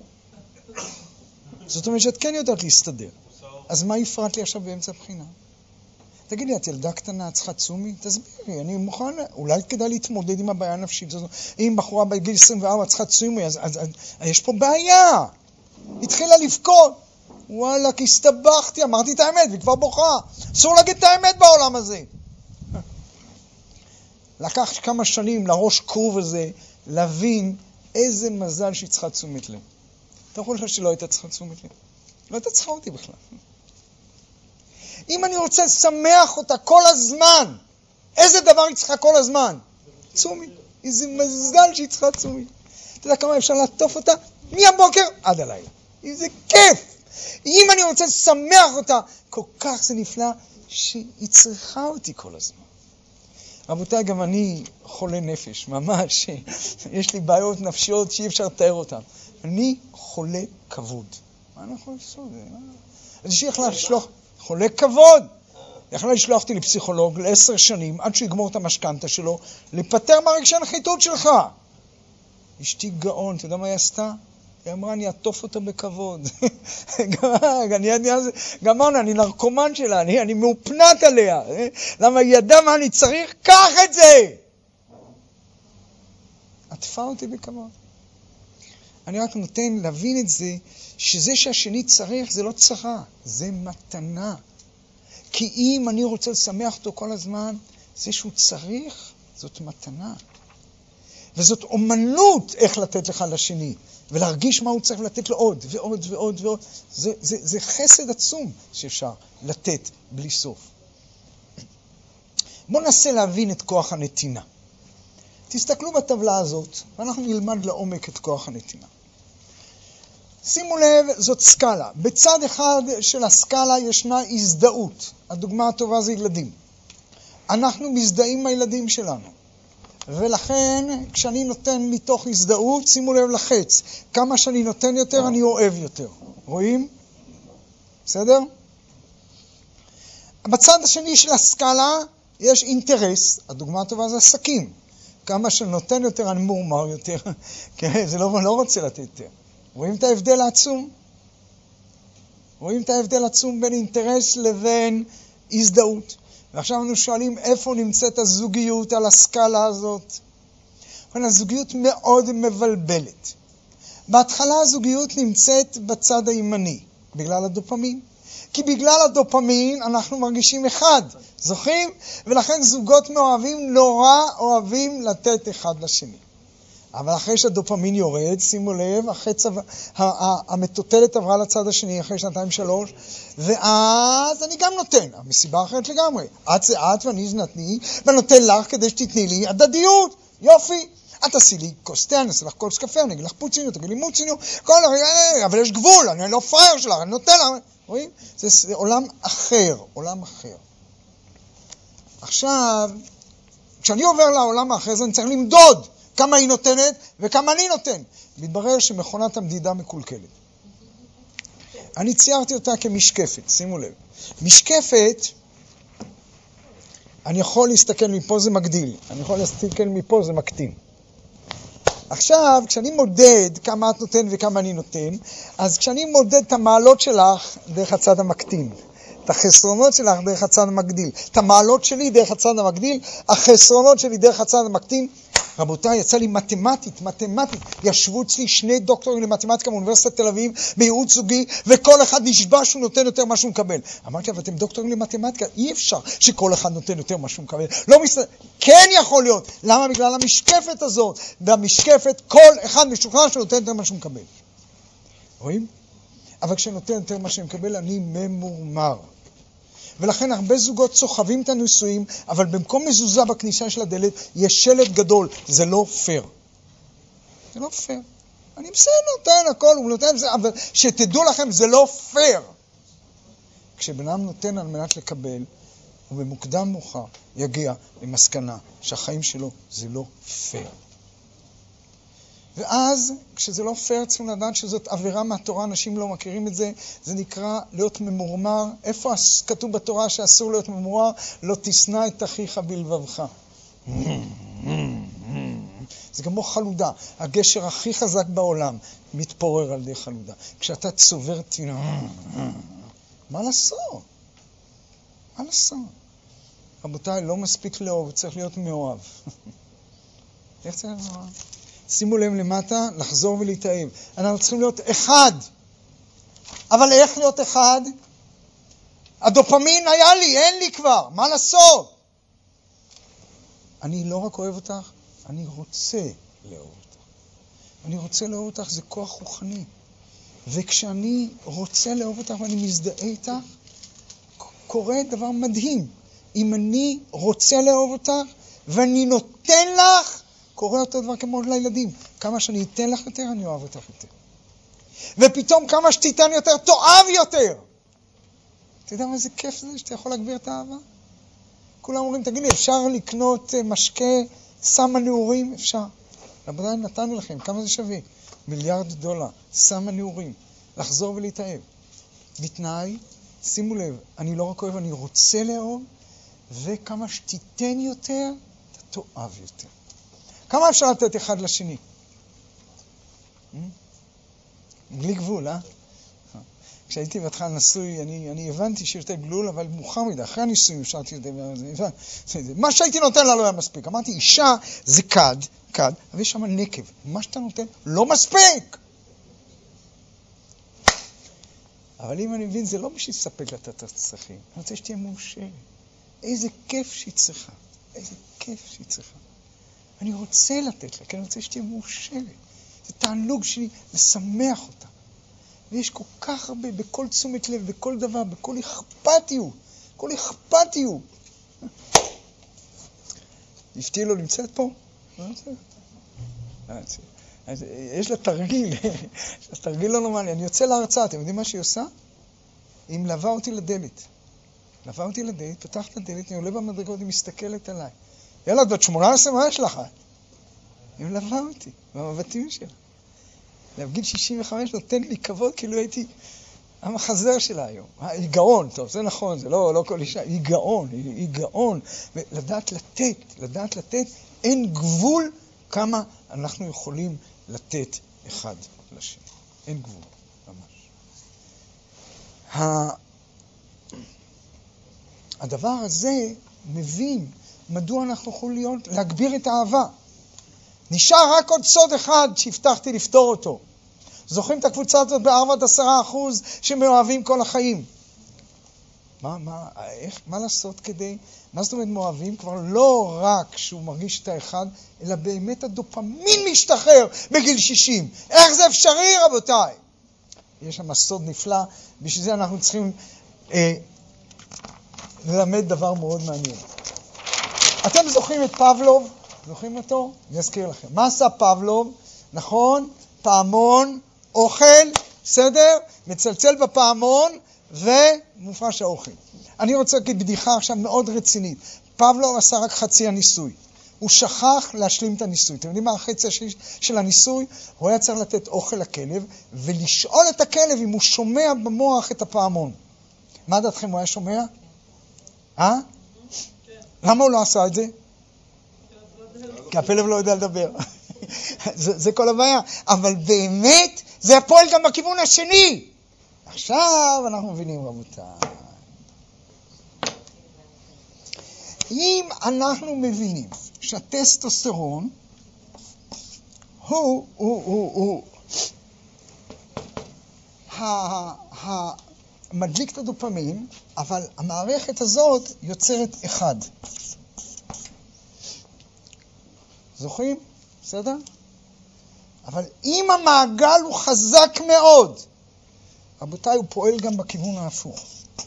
זאת אומרת שאת כן יודעת להסתדר. אז מה יפרט לי עכשיו באמצע הבחינה? תגידי, את ילדה קטנה, את צריכה צומי? תסבירי, אני מוכן, אולי כדאי להתמודד עם הבעיה הנפשית הזאת. אם בחורה בגיל עשרים וארבע צריכה צומי, אז, אז, אז, אז יש פה בעיה. התחילה לבכות. וואלה, כי הסתבכתי, אמרתי את האמת, והיא כבר בוכה. אסור להגיד את האמת בעולם הזה. לקח כמה שנים לראש קרוב הזה, להבין איזה מזל שהיא צריכה תשומת לב. אתה יכול לחשוב שלא הייתה צריכה תשומת לב. לא הייתה צריכה אותי בכלל. אם אני רוצה לשמח אותה כל הזמן, איזה דבר היא צריכה כל הזמן? צומי. איזה מזל שהיא צריכה צומי. אתה יודע כמה אפשר לעטוף אותה? מהבוקר עד הלילה. איזה כיף. אם אני רוצה לשמח אותה, כל כך זה נפלא שהיא צריכה אותי כל הזמן. רבותיי, גם אני חולה נפש, ממש. יש לי בעיות נפשיות שאי אפשר לתאר אותן. אני חולה כבוד. מה אני יכול לעשות? אז יש לי יכולה לשלוח, חולה כבוד. יכולה לשלוח אותי לפסיכולוג לעשר שנים, עד שיגמור את המשכנתה שלו, להיפטר מהרגשי הנחיתות שלך. אשתי גאון, אתה יודע מה היא עשתה? היא אמרה, אני אטוף אותה בכבוד. גמרנו, אני נרקומן שלה, אני, אני מאופנת עליה. למה היא ידעה מה אני צריך? קח את זה! עטפה אותי בכבוד. אני רק נותן להבין את זה, שזה שהשני צריך זה לא צרה, זה מתנה. כי אם אני רוצה לשמח אותו כל הזמן, זה שהוא צריך, זאת מתנה. וזאת אומנות איך לתת לך לשני, ולהרגיש מה הוא צריך לתת לו עוד, ועוד ועוד ועוד. זה, זה, זה חסד עצום שאפשר לתת בלי סוף. בואו ננסה להבין את כוח הנתינה. תסתכלו בטבלה הזאת, ואנחנו נלמד לעומק את כוח הנתינה. שימו לב, זאת סקאלה. בצד אחד של הסקאלה ישנה הזדהות. הדוגמה הטובה זה ילדים. אנחנו מזדהים עם הילדים שלנו. ולכן, כשאני נותן מתוך הזדהות, שימו לב לחץ. כמה שאני נותן יותר, אני אוהב יותר. רואים? בסדר? בצד השני של הסקאלה יש אינטרס. הדוגמה הטובה זה עסקים. כמה שאני נותן יותר, אני מורמר יותר. כן, זה לא, לא רוצה לתת יותר. רואים את ההבדל העצום? רואים את ההבדל העצום בין אינטרס לבין הזדהות. ועכשיו אנחנו שואלים איפה נמצאת הזוגיות על הסקאלה הזאת. הזוגיות מאוד מבלבלת. בהתחלה הזוגיות נמצאת בצד הימני, בגלל הדופמין. כי בגלל הדופמין אנחנו מרגישים אחד, זוכרים? ולכן זוגות מאוהבים נורא אוהבים לתת אחד לשני. אבל אחרי שהדופמין יורד, שימו לב, החץ, המטוטלת עברה לצד השני אחרי שנתיים שלוש, ואז אני גם נותן, המסיבה אחרת לגמרי. את זה את ואני זה נתני, ונותן לך כדי שתתני לי הדדיות, יופי. את תעשי לי קוסטה, אני אעשה לך קולס קפה, אני אגיד לך פוצינו, תגיד לי מוצינו, כל הרגע, אבל יש גבול, אני לא פרייר שלך, אני נותן לך, רואים? זה, זה עולם אחר, עולם אחר. עכשיו, כשאני עובר לעולם האחר, זה אני צריך למדוד. כמה היא נותנת וכמה אני נותן. מתברר שמכונת המדידה מקולקלת. אני ציירתי אותה כמשקפת, שימו לב. משקפת, אני יכול להסתכל מפה זה מגדיל, אני יכול להסתכל מפה זה מקטין. עכשיו, כשאני מודד כמה את נותן וכמה אני נותן, אז כשאני מודד את המעלות שלך דרך הצד המקטין, את החסרונות שלך דרך הצד המגדיל, את המעלות שלי דרך הצד המגדיל, החסרונות שלי דרך הצד המקטין, רבותיי, יצא לי מתמטית, מתמטית. ישבו אצלי שני דוקטורים למתמטיקה מאוניברסיטת תל אביב, בייעוץ זוגי, וכל אחד נשבע שהוא נותן יותר מה שהוא מקבל. אמרתי, אבל אתם דוקטורים למתמטיקה, אי אפשר שכל אחד נותן יותר מה שהוא מקבל. לא מסתכל, כן יכול להיות. למה? בגלל המשקפת הזאת. במשקפת כל אחד משוכנע שנותן יותר מה שהוא מקבל. רואים? אבל כשנותן יותר מה שהוא מקבל, אני ממורמר. ולכן הרבה זוגות סוחבים את הנישואים, אבל במקום מזוזה בכניסה של הדלת, יש שלט גדול. זה לא פייר. זה לא פייר. אני בסדר, נותן הכל, הוא נותן זה, אבל שתדעו לכם, זה לא פייר. כשבן אדם נותן על מנת לקבל, הוא במוקדם מאוחר יגיע למסקנה שהחיים שלו זה לא פייר. ואז, כשזה לא פייר, צריכים לדעת שזאת עבירה מהתורה, אנשים לא מכירים את זה, זה נקרא להיות ממורמר. איפה כתוב בתורה שאסור להיות ממורמר? לא תשנא את אחיך בלבבך. זה כמו חלודה. הגשר הכי חזק בעולם מתפורר על ידי חלודה. כשאתה צובר תינוק, מה לעשות? מה לעשות? רבותיי, לא מספיק לאהוב, צריך להיות מאוהב. איך צריך להיות מאוהב? שימו לב למטה, לחזור ולהתאהב. אנחנו צריכים להיות אחד. אבל איך להיות אחד? הדופמין היה לי, אין לי כבר. מה לעשות? אני לא רק אוהב אותך, אני רוצה לאהוב אותך. אני רוצה לאהוב אותך, זה כוח רוחני. וכשאני רוצה לאהוב אותך ואני מזדהה איתך, קורה דבר מדהים. אם אני רוצה לאהוב אותך ואני נותן לך, קורה אותו דבר כמו לילדים. כמה שאני אתן לך יותר, אני אוהב אותך יותר. ופתאום כמה שתיתן יותר, תאהב יותר. אתה יודע מה זה כיף זה שאתה יכול להגביר את האהבה? כולם אומרים, תגיד לי, אפשר לקנות משקה סם הנעורים? אפשר. רבותיי, נתנו לכם, כמה זה שווה? מיליארד דולר, סם הנעורים. לחזור ולהתאהב. בתנאי, שימו לב, אני לא רק אוהב, אני רוצה לאהוב, וכמה שתיתן יותר, אתה תאהב יותר. כמה אפשר לתת אחד לשני? בלי גבול, אה? כשהייתי בהתחלה נשוי, אני, אני הבנתי שיותר גלול, אבל מאוחר מדי, אחרי הנישואים אפשרתי יותר, מה שהייתי נותן לה לא היה מספיק. אמרתי, אישה זה כד, כד, אבל יש שם נקב. מה שאתה נותן לא מספיק. אבל אם אני מבין, זה לא בשביל לספק לה את הצרכים. אני רוצה שתהיה מאושרת. איזה כיף שהיא צריכה. איזה כיף שהיא צריכה. אני רוצה לתת לה, כי אני רוצה שתהיה מאושרת. זה תענוג שלי לשמח אותה. ויש כל כך הרבה, בכל תשומת לב, בכל דבר, בכל אכפתיות. כל אכפתיות. הפתיע לו נמצאת פה? לא נמצאת. אז יש לה תרגיל, יש לה תרגיל לא נורמלי. אני יוצא להרצאה, אתם יודעים מה שהיא עושה? היא מלווה אותי לדלת. מלווה אותי לדלת, פתח את הדלת, אני עולה במדרגות, היא מסתכלת עליי. ילד, בת שמונה עשרה, מה יש לך? היא מלווה אותי, במבטים שלה. בגיל שישים וחמש נותן לי כבוד, כאילו הייתי המחזר שלה היום. היא גאון, טוב, זה נכון, זה לא, לא כל אישה, היא גאון, היא, היא גאון. ולדעת לתת, לדעת לתת, אין גבול כמה אנחנו יכולים לתת אחד לשני. אין גבול, ממש. הדבר הזה מבין מדוע אנחנו יכולים להיות, להגביר את האהבה. נשאר רק עוד סוד אחד שהבטחתי לפתור אותו. זוכרים את הקבוצה הזאת ב-ארבע עד עשרה אחוז שמאוהבים כל החיים? מה, מה, איך, מה לעשות כדי, מה זאת אומרת מאוהבים? כבר לא רק שהוא מרגיש את האחד, אלא באמת הדופמין משתחרר בגיל שישים. איך זה אפשרי, רבותיי? יש שם סוד נפלא, בשביל זה אנחנו צריכים אה, ללמד דבר מאוד מעניין. אתם זוכרים את פבלוב? זוכרים אותו? אני אזכיר לכם. מה עשה פבלוב? נכון? פעמון, אוכל, בסדר? מצלצל בפעמון ומופרש האוכל. אני רוצה להגיד בדיחה עכשיו מאוד רצינית. פבלוב עשה רק חצי הניסוי. הוא שכח להשלים את הניסוי. אתם יודעים מה החצי השני של הניסוי? הוא היה צריך לתת אוכל לכלב ולשאול את הכלב אם הוא שומע במוח את הפעמון. מה דעתכם, הוא היה שומע? אה? למה הוא לא עשה את זה? כי הפלב לא יודע לדבר. זה, זה כל הבעיה. אבל באמת, זה הפועל גם בכיוון השני. עכשיו אנחנו מבינים, רבותיי. אם אנחנו מבינים שהטסטוסטרון הוא, הוא, הוא, הוא, המדליק את הדופמין, אבל המערכת הזאת יוצרת אחד. זוכרים? בסדר? אבל אם המעגל הוא חזק מאוד, רבותיי, הוא פועל גם בכיוון ההפוך.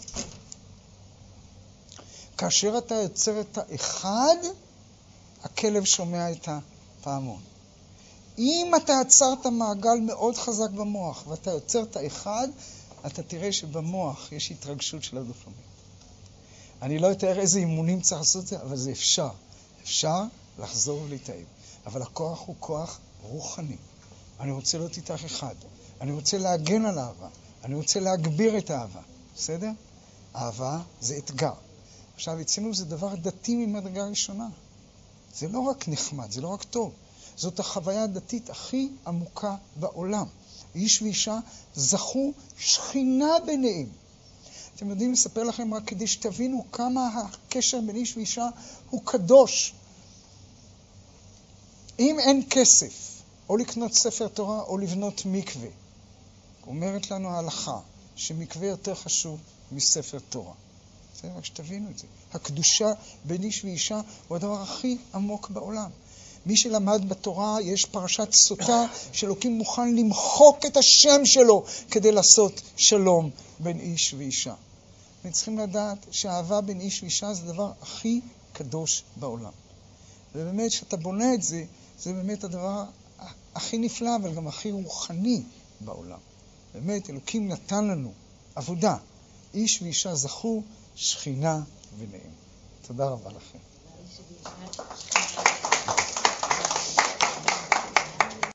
כאשר אתה יוצר את האחד, הכלב שומע את הפעמון. אם אתה יצרת מעגל מאוד חזק במוח, ואתה יוצר את האחד, אתה תראה שבמוח יש התרגשות של הדופמין. אני לא אתאר איזה אימונים צריך לעשות את זה, אבל זה אפשר. אפשר לחזור ולהתאהב. אבל הכוח הוא כוח רוחני. אני רוצה להיות איתך אחד. אני רוצה להגן על אהבה. אני רוצה להגביר את האהבה. בסדר? אהבה זה אתגר. עכשיו, אצלנו זה דבר דתי ממדרגה ראשונה. זה לא רק נחמד, זה לא רק טוב. זאת החוויה הדתית הכי עמוקה בעולם. איש ואישה זכו שכינה ביניהם. אתם יודעים לספר לכם רק כדי שתבינו כמה הקשר בין איש ואישה הוא קדוש. אם אין כסף, או לקנות ספר תורה או לבנות מקווה, אומרת לנו ההלכה שמקווה יותר חשוב מספר תורה. זה רק שתבינו את זה. הקדושה בין איש ואישה הוא הדבר הכי עמוק בעולם. מי שלמד בתורה, יש פרשת סוטה שאלוקים מוכן למחוק את השם שלו כדי לעשות שלום בין איש ואישה. וצריכים לדעת שהאהבה בין איש ואישה זה הדבר הכי קדוש בעולם. ובאמת, שאתה בונה את זה, זה באמת הדבר הכי נפלא, אבל גם הכי רוחני בעולם. באמת, אלוקים נתן לנו עבודה. איש ואישה זכו, שכינה ביניהם. תודה רבה לכם.